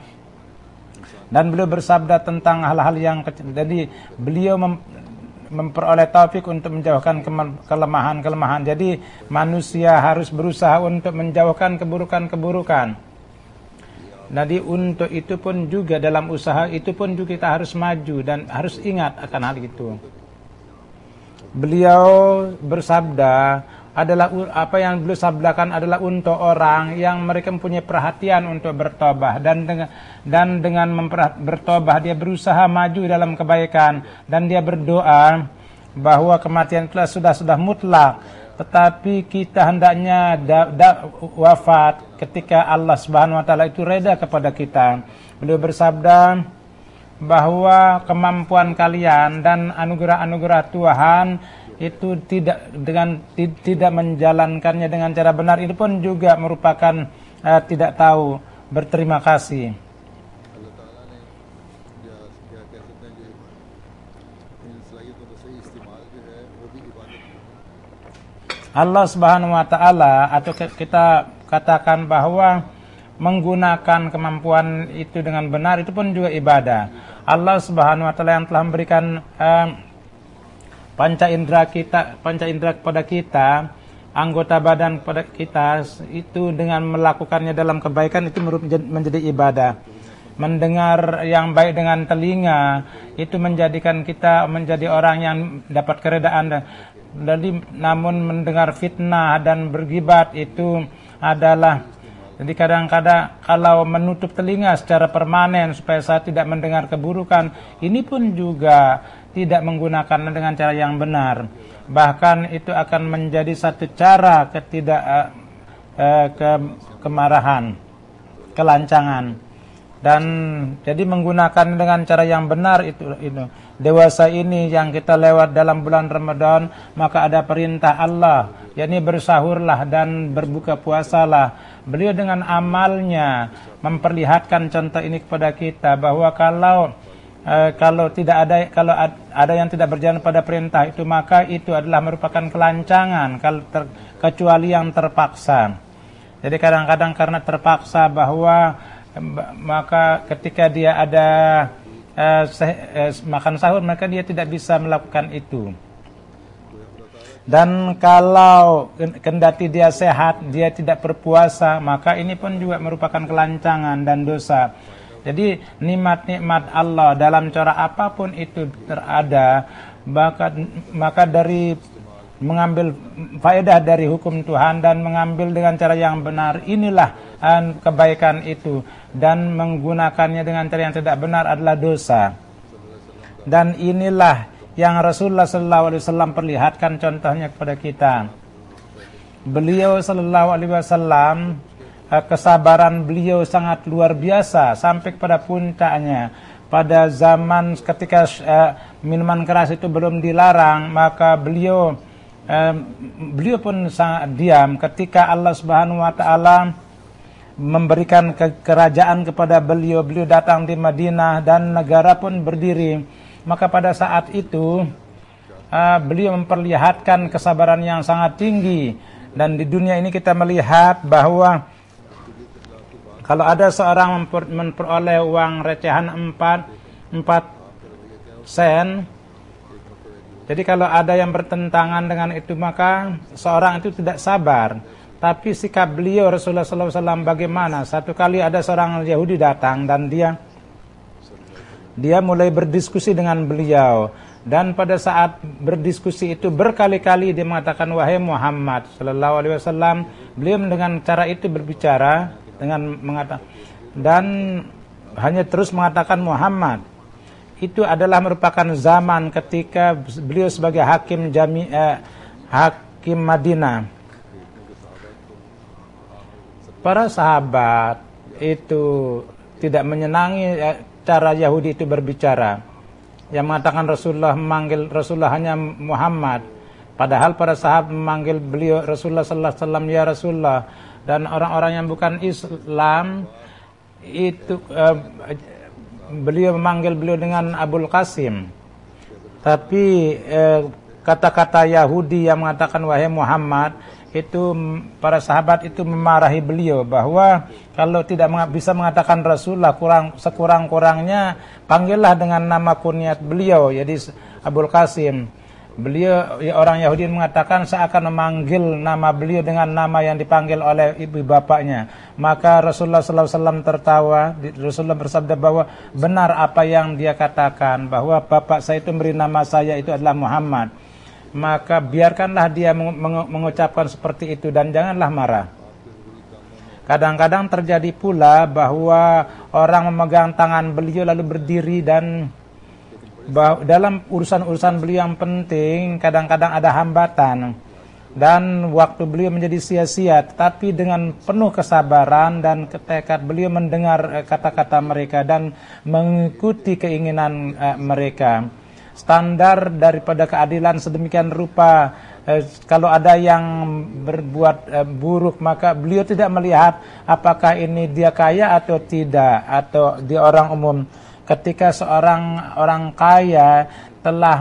dan beliau bersabda tentang hal-hal yang kecil. Jadi beliau memperoleh taufik untuk menjauhkan kelemahan-kelemahan. Jadi manusia harus berusaha untuk menjauhkan keburukan-keburukan. Jadi untuk itu pun juga dalam usaha itu pun juga kita harus maju dan harus ingat akan hal itu. Beliau bersabda adalah apa yang beliau sabdakan adalah untuk orang yang mereka mempunyai perhatian untuk bertobat dan dengan bertobat dia berusaha maju dalam kebaikan dan dia berdoa bahwa kematian itu sudah mutlak, tetapi kita hendaknya wafat ketika Allah Subhanahu wa taala itu reda kepada kita. Beliau bersabda bahwa kemampuan kalian dan anugerah-anugerah Tuhan itu tidak menjalankannya dengan cara benar, itu pun juga merupakan tidak tahu berterima kasih. अल्लाह ताला ने क्या कह सकते हैं कि इन सलाहियतों का सही इस्तेमाल जो है वो भी इबादत है। Allah Subhanahu wa taala, atau kita katakan bahwa menggunakan kemampuan itu dengan benar itu pun juga ibadah. Allah Subhanahu wa taala yang telah memberikan panca indera kepada kita, anggota badan kepada kita, itu dengan melakukannya dalam kebaikan itu menjadi ibadah. Mendengar yang baik dengan telinga itu menjadikan kita menjadi orang yang dapat keredaan. Namun mendengar fitnah dan berghibat itu adalah, jadi kadang-kadang kalau menutup telinga secara permanen supaya saya tidak mendengar keburukan, ini pun juga tidak menggunakan dengan cara yang benar. Bahkan itu akan menjadi satu cara kemarahan, kelancangan. Dan jadi menggunakan dengan cara yang benar itu. Dewasa ini yang kita lewat dalam bulan Ramadan, maka ada perintah Allah, yakni bersahurlah dan berbuka puasalah. Beliau dengan amalnya memperlihatkan contoh ini kepada kita bahwa kalau ada yang tidak berjalan pada perintah itu, maka itu adalah merupakan kelancangan kecuali yang terpaksa. Jadi kadang-kadang karena terpaksa bahwa maka ketika dia ada makan sahur, maka dia tidak bisa melakukan itu. Dan kalau kendati dia sehat, dia tidak berpuasa, maka ini pun juga merupakan kelancangan dan dosa. Jadi nikmat-nikmat Allah dalam cara apapun itu terada, maka dari mengambil faedah dari hukum Tuhan dan mengambil dengan cara yang benar, inilah kebaikan itu, dan menggunakannya dengan cara yang tidak benar adalah dosa. Dan inilah yang Rasulullah SAW perlihatkan contohnya kepada kita. Beliau SAW, kesabaran beliau sangat luar biasa sampai kepada puncaknya. Pada zaman ketika minuman keras itu belum dilarang, maka beliau pun sangat diam ketika Allah Subhanahu wa taala memberikan kerajaan kepada beliau. Beliau datang di Madinah dan negara pun berdiri. Maka pada saat itu beliau memperlihatkan kesabaran yang sangat tinggi. Dan di dunia ini kita melihat bahwa kalau ada seorang memperoleh uang recehan 4 sen, jadi kalau ada yang bertentangan dengan itu, maka seorang itu tidak sabar. Tapi sikap beliau Rasulullah SAW bagaimana? Satu kali ada seorang Yahudi datang dan dia mulai berdiskusi dengan beliau. Dan pada saat berdiskusi itu berkali-kali dia mengatakan, wahai Muhammad SAW. Beliau dengan cara itu berbicara dengan mengatakan, dan hanya terus mengatakan Muhammad. Itu adalah merupakan zaman ketika beliau sebagai hakim Madinah. Para sahabat itu tidak menyenangi cara Yahudi itu berbicara, yang mengatakan Rasulullah hanya Muhammad, padahal para sahabat memanggil beliau Rasulullah sallallahu alaihi wasallam ya Rasulullah. Dan orang-orang yang bukan Islam itu beliau memanggil beliau dengan Abul Qasim. Tapi kata-kata Yahudi yang mengatakan wahai Muhammad, itu para sahabat itu memarahi beliau bahwa kalau tidak bisa mengatakan Rasulullah, sekurang-kurangnya panggillah dengan nama kunyat beliau, jadi Abul Qasim. Beliau, orang Yahudi mengatakan saya akan memanggil nama beliau dengan nama yang dipanggil oleh ibu bapaknya. Maka Rasulullah SAW tertawa. Rasulullah bersabda bahwa benar apa yang dia katakan, bahwa bapak saya itu memberi nama saya itu adalah Muhammad. Maka biarkanlah dia mengucapkan seperti itu dan janganlah marah. Kadang-kadang terjadi pula bahwa orang memegang tangan beliau lalu berdiri, dan dalam urusan-urusan beliau yang penting kadang-kadang ada hambatan dan waktu beliau menjadi sia-sia, tetapi dengan penuh kesabaran dan tekad beliau mendengar kata-kata mereka dan mengikuti keinginan mereka. Standar daripada keadilan sedemikian rupa kalau ada yang berbuat buruk, maka beliau tidak melihat apakah ini dia kaya atau tidak, atau dia orang umum. Ketika seorang orang kaya telah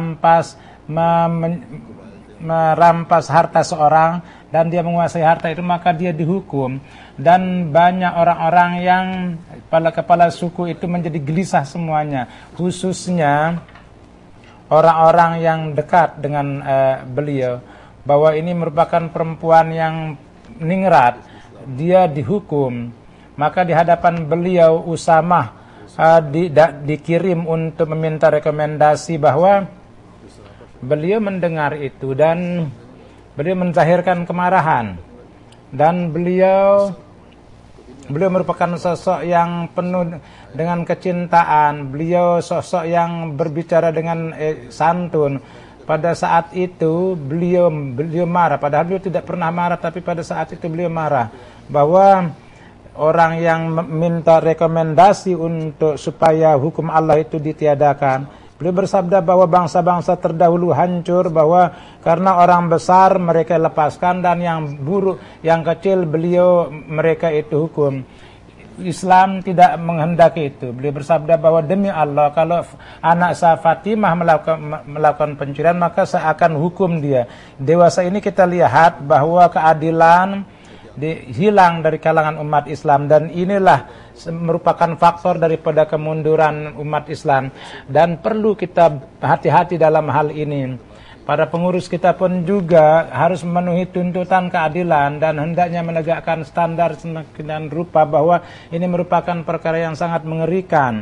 merampas harta seorang dan dia menguasai harta itu, maka dia dihukum. Dan banyak orang-orang yang kepala suku itu menjadi gelisah semuanya, khususnya orang-orang yang dekat dengan beliau, bahwa ini merupakan perempuan yang ningrat, dia dihukum. Maka di hadapan beliau Usamah dikirim untuk meminta rekomendasi, bahwa beliau mendengar itu dan beliau menzahirkan kemarahan. Dan beliau merupakan sosok yang penuh dengan kecintaan. Beliau sosok yang berbicara dengan santun. Pada saat itu beliau marah, padahal beliau tidak pernah marah, tapi pada saat itu beliau marah bahwa orang yang minta rekomendasi untuk supaya hukum Allah itu ditiadakan. Beliau bersabda bahwa bangsa-bangsa terdahulu hancur, bahwa karena orang besar mereka lepaskan dan yang buruk, yang kecil mereka itu hukum. Islam tidak menghendaki itu. Beliau bersabda bahwa demi Allah, kalau anak saya Fatimah melakukan pencurian, maka saya akan hukum dia. Dewasa ini kita lihat bahwa keadilan hilang dari kalangan umat Islam, dan inilah merupakan faktor daripada kemunduran umat Islam, dan perlu kita hati-hati dalam hal ini. Para pengurus kita pun juga harus memenuhi tuntutan keadilan dan hendaknya menegakkan standar dan rupa, bahwa ini merupakan perkara yang sangat mengerikan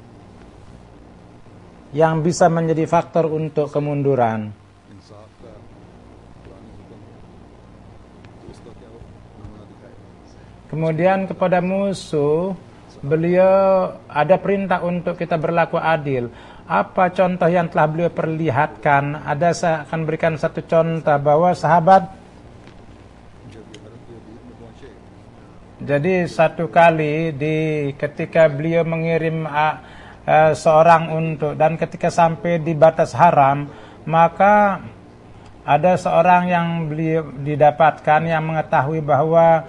yang bisa menjadi faktor untuk kemunduran. Kemudian kepada musuh, beliau ada perintah untuk kita berlaku adil. Apa contoh yang telah beliau perlihatkan? Saya akan berikan satu contoh, bahwa sahabat, jadi satu kali ketika beliau mengirim seorang dan ketika sampai di batas haram, maka ada seorang yang beliau didapatkan yang mengetahui bahwa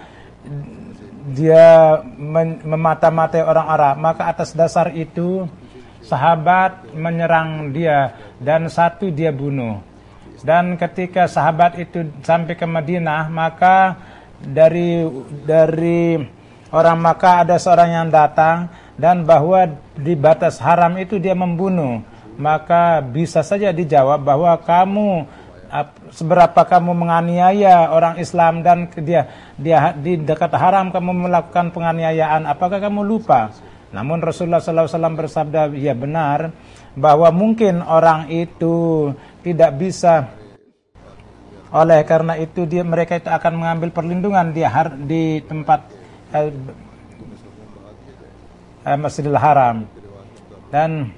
dia memata-matai orang Arab. Maka atas dasar itu sahabat menyerang dia dan satu dia bunuh. Dan ketika sahabat itu sampai ke Madinah, maka dari orang Makkah ada seorang yang datang, dan bahwa di batas haram itu dia membunuh. Maka bisa saja dijawab bahwa seberapa kamu menganiaya orang Islam dan dia di dekat haram kamu melakukan penganiayaan, apakah kamu lupa? Namun Rasulullah SAW bersabda, ya benar, bahwa mungkin orang itu tidak bisa, oleh karena itu mereka itu akan mengambil perlindungan di tempat Masjidil Haram. Dan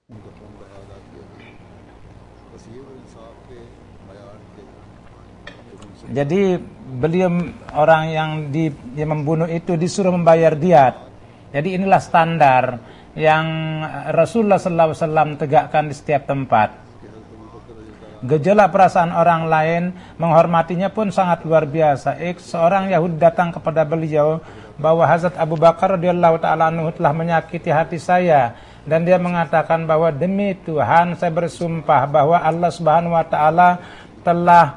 jadi beliau, orang yang dia membunuh itu disuruh membayar diat. Jadi inilah standar yang Rasulullah SAW tegakkan di setiap tempat. Gejolak perasaan orang lain, menghormatinya pun sangat luar biasa. Seorang Yahudi datang kepada beliau bahwa Hazrat Abu Bakar radhiyallahu ta'ala anhu telah menyakiti hati saya, dan dia mengatakan bahwa demi Tuhan saya bersumpah bahwa Allah Subhanahu wa taala telah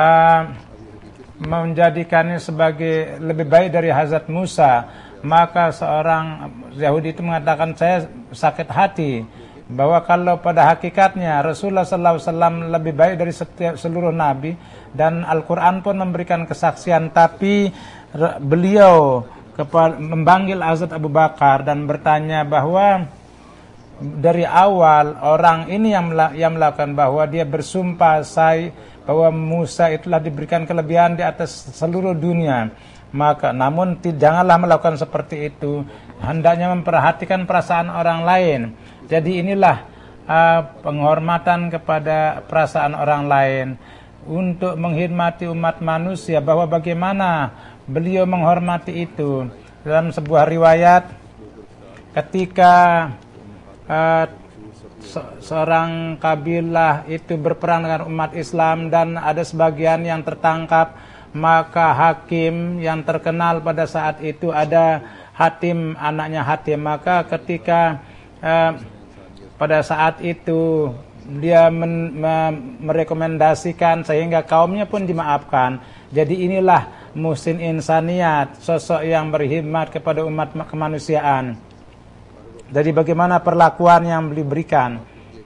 menjadikannya sebagai lebih baik dari Hazrat Musa. Maka seorang Yahudi itu mengatakan, saya sakit hati bahwa kalau pada hakikatnya Rasulullah SAW lebih baik dari seluruh nabi, dan Al-Quran pun memberikan kesaksian, tapi beliau memanggil Hazrat Abu Bakar dan bertanya bahwa dari awal orang ini yang melakukan, bahwa dia bersumpah bahwa Musa itulah diberikan kelebihan di atas seluruh dunia. Maka namun janganlah melakukan seperti itu, hendaknya memperhatikan perasaan orang lain. Jadi inilah penghormatan kepada perasaan orang lain untuk menghormati umat manusia, bahwa bagaimana beliau menghormati itu. Dalam sebuah riwayat, ketika seorang kabilah itu berperang dengan umat Islam dan ada sebagian yang tertangkap, maka hakim yang terkenal pada saat itu ada Hatim, anaknya Hatim. Maka ketika pada saat itu dia merekomendasikan sehingga kaumnya pun dimaafkan. Jadi inilah muhsin insaniyat, sosok yang berkhidmat kepada umat kemanusiaan. Jadi bagaimana perlakuan yang beliau berikan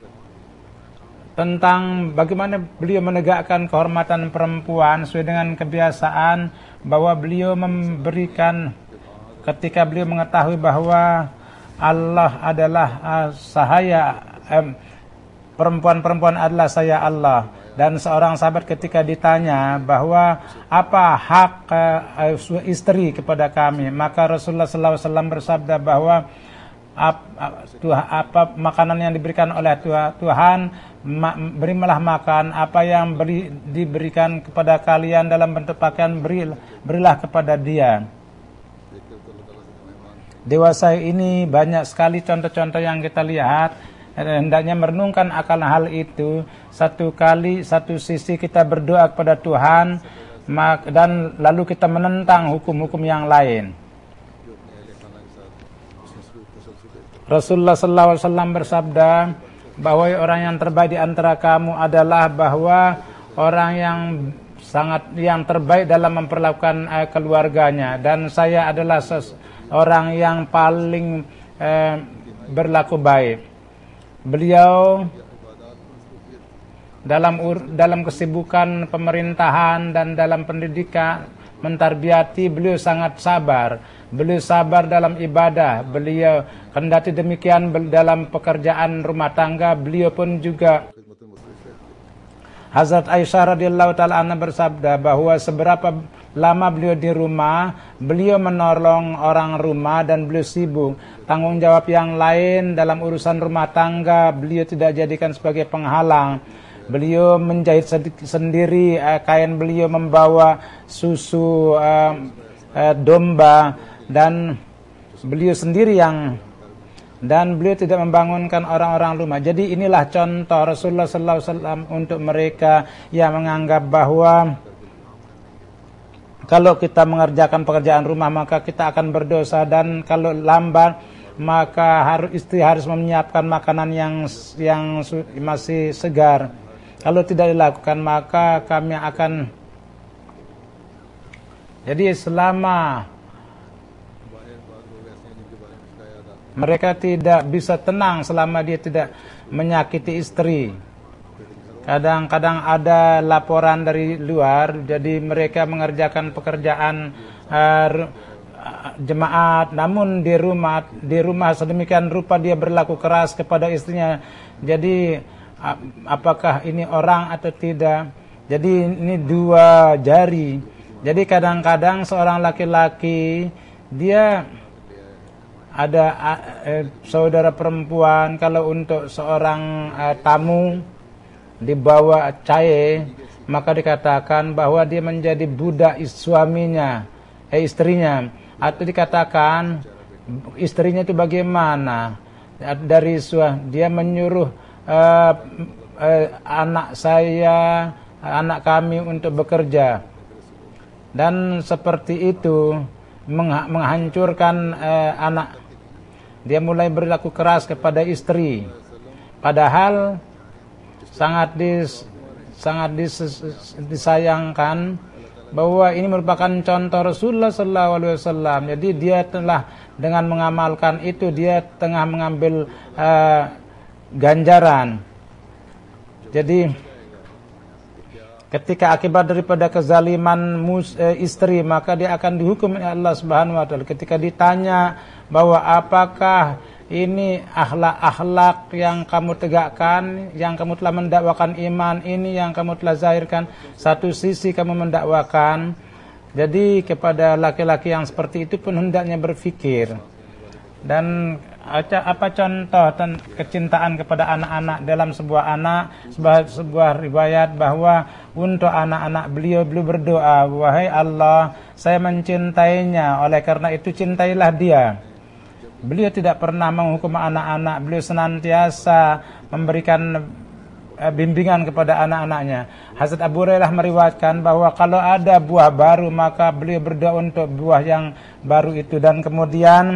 tentang bagaimana beliau menegakkan kehormatan perempuan sesuai dengan kebiasaan, bahwa beliau memberikan ketika beliau mengetahui bahwa Allah adalah perempuan-perempuan adalah saya Allah. Dan seorang sahabat ketika ditanya bahwa apa hak istri kepada kami, maka Rasulullah SAW bersabda bahwa apa makanan yang diberikan oleh Tuhan, berilah makan. Apa yang diberikan kepada kalian dalam bentuk pakaian, berilah kepada dia. Dewasa ini banyak sekali contoh-contoh yang kita lihat. Hendaknya merenungkan akan hal itu. Satu sisi kita berdoa kepada Tuhan, dan lalu kita menentang hukum-hukum yang lain. Rasulullah SAW bersabda bahwa orang yang terbaik di antara kamu adalah bahwa orang yang terbaik dalam memperlakukan keluarganya, dan saya adalah orang yang paling berlaku baik. Beliau dalam kesibukan pemerintahan dan dalam pendidikan mentarbiyati, beliau sangat sabar. Beliau sabar dalam ibadah. Beliau kendati demikian dalam pekerjaan rumah tangga, beliau pun juga. Hazrat Aisyah radhiyallahu taala anha bersabda bahwa seberapa lama beliau di rumah, beliau menolong orang rumah dan beliau sibuk. Tanggung jawab yang lain dalam urusan rumah tangga beliau tidak jadikan sebagai penghalang. Beliau menjahit sendiri kain, beliau membawa susu domba, dan beliau sendiri dan beliau tidak membangunkan orang-orang rumah. Jadi inilah contoh Rasulullah SAW untuk mereka yang menganggap bahwa kalau kita mengerjakan pekerjaan rumah maka kita akan berdosa, dan kalau lambat maka istri harus menyiapkan makanan yang masih segar. Kalau tidak dilakukan maka kami akan. Jadi selama mereka tidak bisa tenang selama dia tidak menyakiti istri. Kadang-kadang ada laporan dari luar, jadi mereka mengerjakan pekerjaan jemaat, namun di rumah sedemikian rupa dia berlaku keras kepada istrinya. Jadi apakah ini orang atau tidak? Jadi ini dua jari. Jadi kadang-kadang seorang laki-laki dia ada saudara perempuan, kalau untuk seorang tamu dibawa cair, maka dikatakan bahwa dia menjadi budak suaminya, istrinya. Atau dikatakan istrinya itu bagaimana? Dari dia menyuruh anak kami untuk bekerja. Dan seperti itu menghancurkan anak. Dia mulai berlaku keras kepada istri. Padahal sangat disayangkan bahwa ini merupakan contoh Rasulullah SAW. Jadi dia telah dengan mengamalkan itu, dia tengah mengambil ganjaran. Jadi ketika akibat daripada kezaliman istri, maka dia akan dihukum oleh Allah Subhanahu wa taala. Ketika ditanya bahwa apakah ini akhlak yang kamu tegakkan, yang kamu telah mendakwakan iman ini, yang kamu telah zahirkan, satu sisi kamu mendakwakan. Jadi kepada laki-laki yang seperti itu pun hendaknya berfikir. Dan apa contoh kecintaan kepada anak-anak dalam sebuah riwayat bahwa untuk anak-anak beliau berdoa, wahai Allah, saya mencintainya, oleh karena itu cintailah dia. Beliau tidak pernah menghukum anak-anak. Beliau senantiasa memberikan bimbingan kepada anak-anaknya. Hazrat Abu Hurairah meriwayatkan bahwa kalau ada buah baru maka beliau berdoa untuk buah yang baru itu, dan kemudian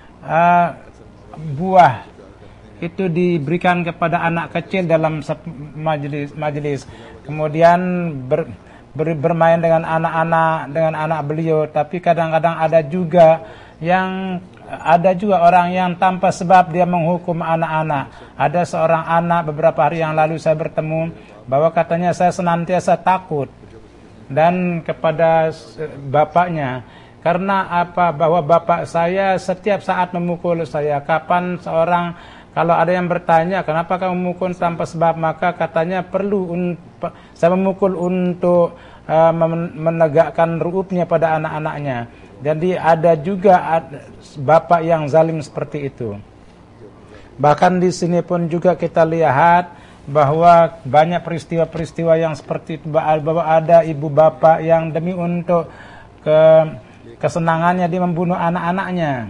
buah itu diberikan kepada anak kecil dalam majelis. Kemudian bermain dengan anak beliau. Tapi kadang-kadang ada juga orang yang tanpa sebab dia menghukum anak-anak. Ada seorang anak beberapa hari yang lalu saya bertemu bahwa katanya saya senantiasa takut dan kepada bapaknya. Karena apa? Bahwa bapak saya setiap saat memukul saya. Kalau ada yang bertanya kenapa kamu memukul tanpa sebab, maka katanya saya memukul untuk menegakkan ru'ubnya pada anak-anaknya. Jadi ada juga bapak yang zalim seperti itu. Bahkan di sini pun juga kita lihat bahwa banyak peristiwa-peristiwa yang seperti itu, bahwa ada ibu bapak yang demi untuk kesenangannya dia membunuh anak-anaknya.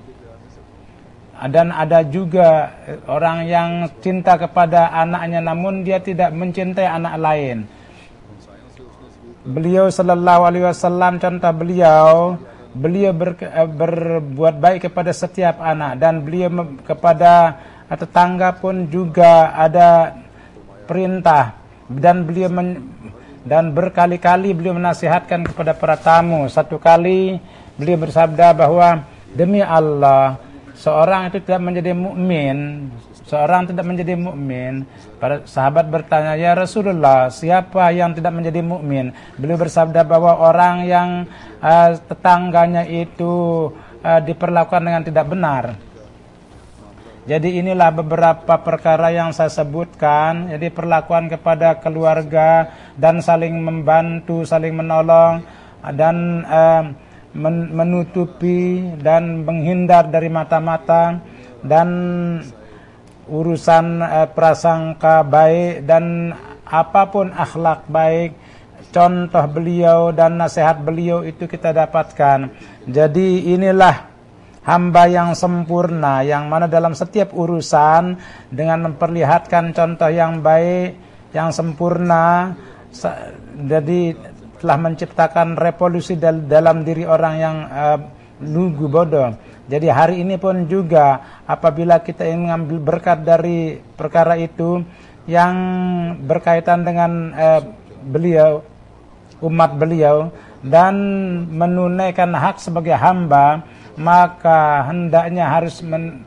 Dan ada juga orang yang cinta kepada anaknya namun dia tidak mencintai anak lain. Beliau sallallahu alaihi wasallam, contoh beliau berbuat baik kepada setiap anak, dan beliau kepada tetangga pun juga ada perintah, dan berkali-kali beliau menasihatkan kepada para tamu. Satu kali beliau bersabda bahwa demi Allah seorang tidak menjadi mukmin. Para sahabat bertanya, ya Rasulullah, siapa yang tidak menjadi mukmin? Beliau bersabda bahwa orang yang tetangganya itu diperlakukan dengan tidak benar. Jadi inilah beberapa perkara yang saya sebutkan. Jadi perlakuan kepada keluarga dan saling membantu, saling menolong, dan menutupi dan menghindar dari mata-mata, dan urusan prasangka baik, dan apapun akhlak baik, contoh beliau dan nasihat beliau itu kita dapatkan. Jadi inilah hamba yang sempurna, yang mana dalam setiap urusan dengan memperlihatkan contoh yang baik, yang sempurna, jadi telah menciptakan revolusi dalam diri orang yang lugu bodoh. Jadi hari ini pun juga apabila kita ingin mengambil berkat dari perkara itu yang berkaitan dengan beliau, umat beliau, dan menunaikan hak sebagai hamba, maka hendaknya harus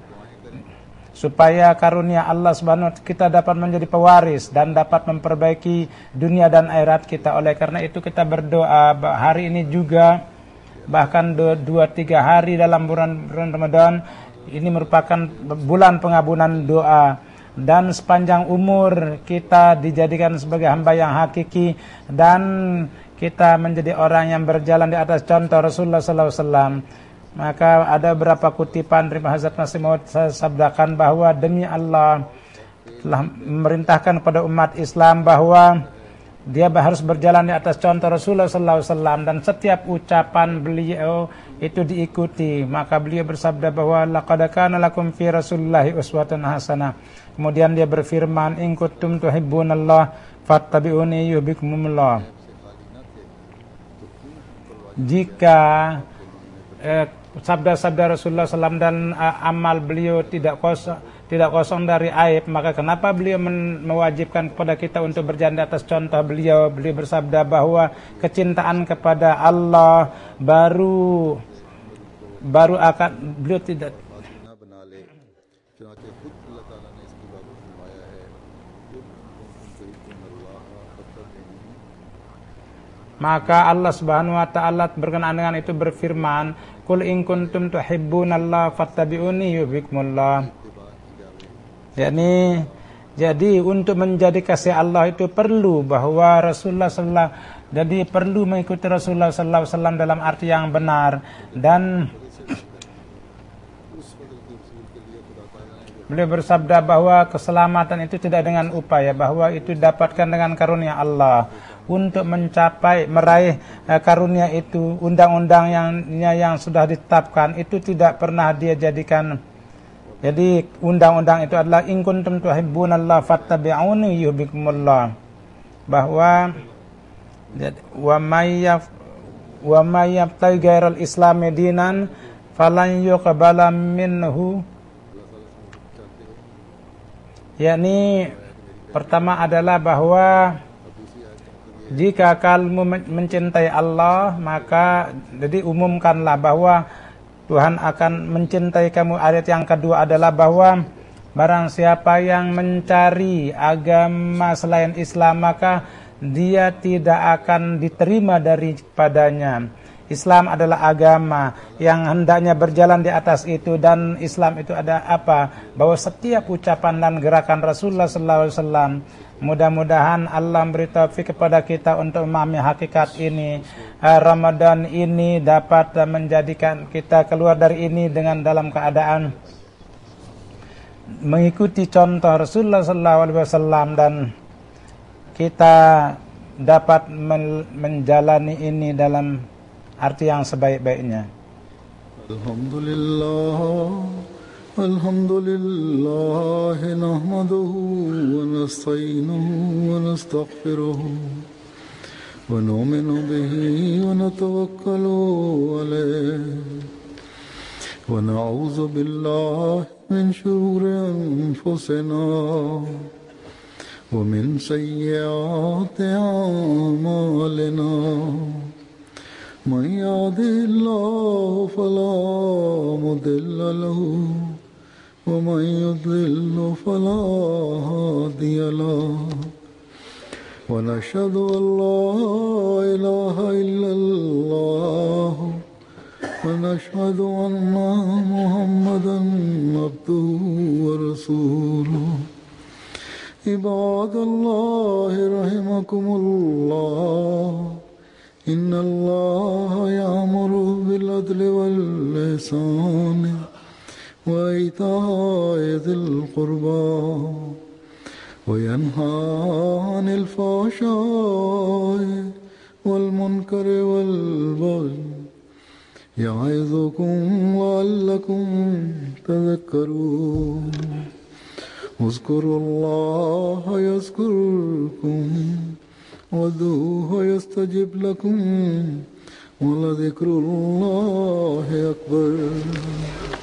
supaya karunia Allah Subhanahu wa taala kita dapat menjadi pewaris dan dapat memperbaiki dunia dan akhirat kita. Oleh karena itu kita berdoa hari ini juga, bahkan 2-3 hari dalam bulan Ramadan ini merupakan bulan pengabunan doa, dan sepanjang umur kita dijadikan sebagai hamba yang hakiki, dan kita menjadi orang yang berjalan di atas contoh Rasulullah sallallahu alaihi wasallam. Maka ada beberapa kutipan dari Hazrat Masih Maud saya sabdakan bahwa demi Allah telah memerintahkan kepada umat Islam bahwa dia harus berjalan di atas contoh Rasulullah sallallahu alaihi wasallam, dan setiap ucapan beliau itu diikuti. Maka beliau bersabda bahwa laqad kana lakum fi Rasulillahi uswatun hasanah. Kemudian dia berfirman, in kuntum tuhibbunallah fattabi'uni yuhibbukumullah. Jika sabda-sabda Rasulullah SAW dan amal beliau tidak kosong dari aib, maka kenapa beliau mewajibkan kepada kita untuk berjalan di atas contoh beliau? Beliau bersabda bahwa kecintaan kepada Allah baru akan beliau tidak. Maka Allah Subhanahu wa taala berkenaan dengan itu berfirman, "Qul in kuntum tuhibbunallaha fattabi'uni yuhibbukumullah." Jadi untuk menjadi kasih Allah itu perlu bahwa jadi perlu mengikuti Rasulullah sallallahu alaihi wasallam dalam arti yang benar, dan beliau bersabda bahwa keselamatan itu tidak dengan upaya, bahwa itu dapatkan dengan karunia Allah. Untuk meraih karunia itu, undang-undang yang sudah ditetapkan itu tidak pernah dia jadikan. Jadi undang-undang itu adalah in kuntum tuhibbunallah fattabi'uni yuhibbukumullah, bahwa wa may yabtaghi ghairal islami dinan falan yuqbala minhu. Yakni pertama adalah bahwa jika kamu mencintai Allah, maka jadi umumkanlah bahwa Tuhan akan mencintai kamu. Ayat yang kedua adalah bahwa barang siapa yang mencari agama selain Islam, maka dia tidak akan diterima daripadanya. Islam adalah agama yang hendaknya berjalan di atas itu, dan Islam itu ada apa? Bahwa setiap ucapan dan gerakan Rasulullah SAW. Mudah-mudahan Allah beri taufik kepada kita untuk memahami hakikat ini. Ramadan ini dapat menjadikan kita keluar dari ini dengan dalam keadaan mengikuti contoh Rasulullah SAW, dan kita dapat menjalani ini dalam arti yang sebaik-baiknya. Alhamdulillah nahmaduhu wa nasta'inuhu wa nastaghfiruhu wa nu'minu bihi wa natawakkalu alayhi wa na'udzu billahi min shururi anfusina wa min sayyiati a'malina. من يهده الله فلا مضل له ومن يضلل فلا هادي له ونشهد أن لا إله إلا الله ونشهد أن محمدا عبده ورسوله. عباد الله رحمكم الله، إن الله يأمر بالعدل والإحسان وإيتاء ذي القربى وينهى عن الفحشاء والمنكر والبغي يعظكم لعلكم تذكرون. اذكروا الله يذكركم وادعوه يستجب لكم ولذكر الله أكبر.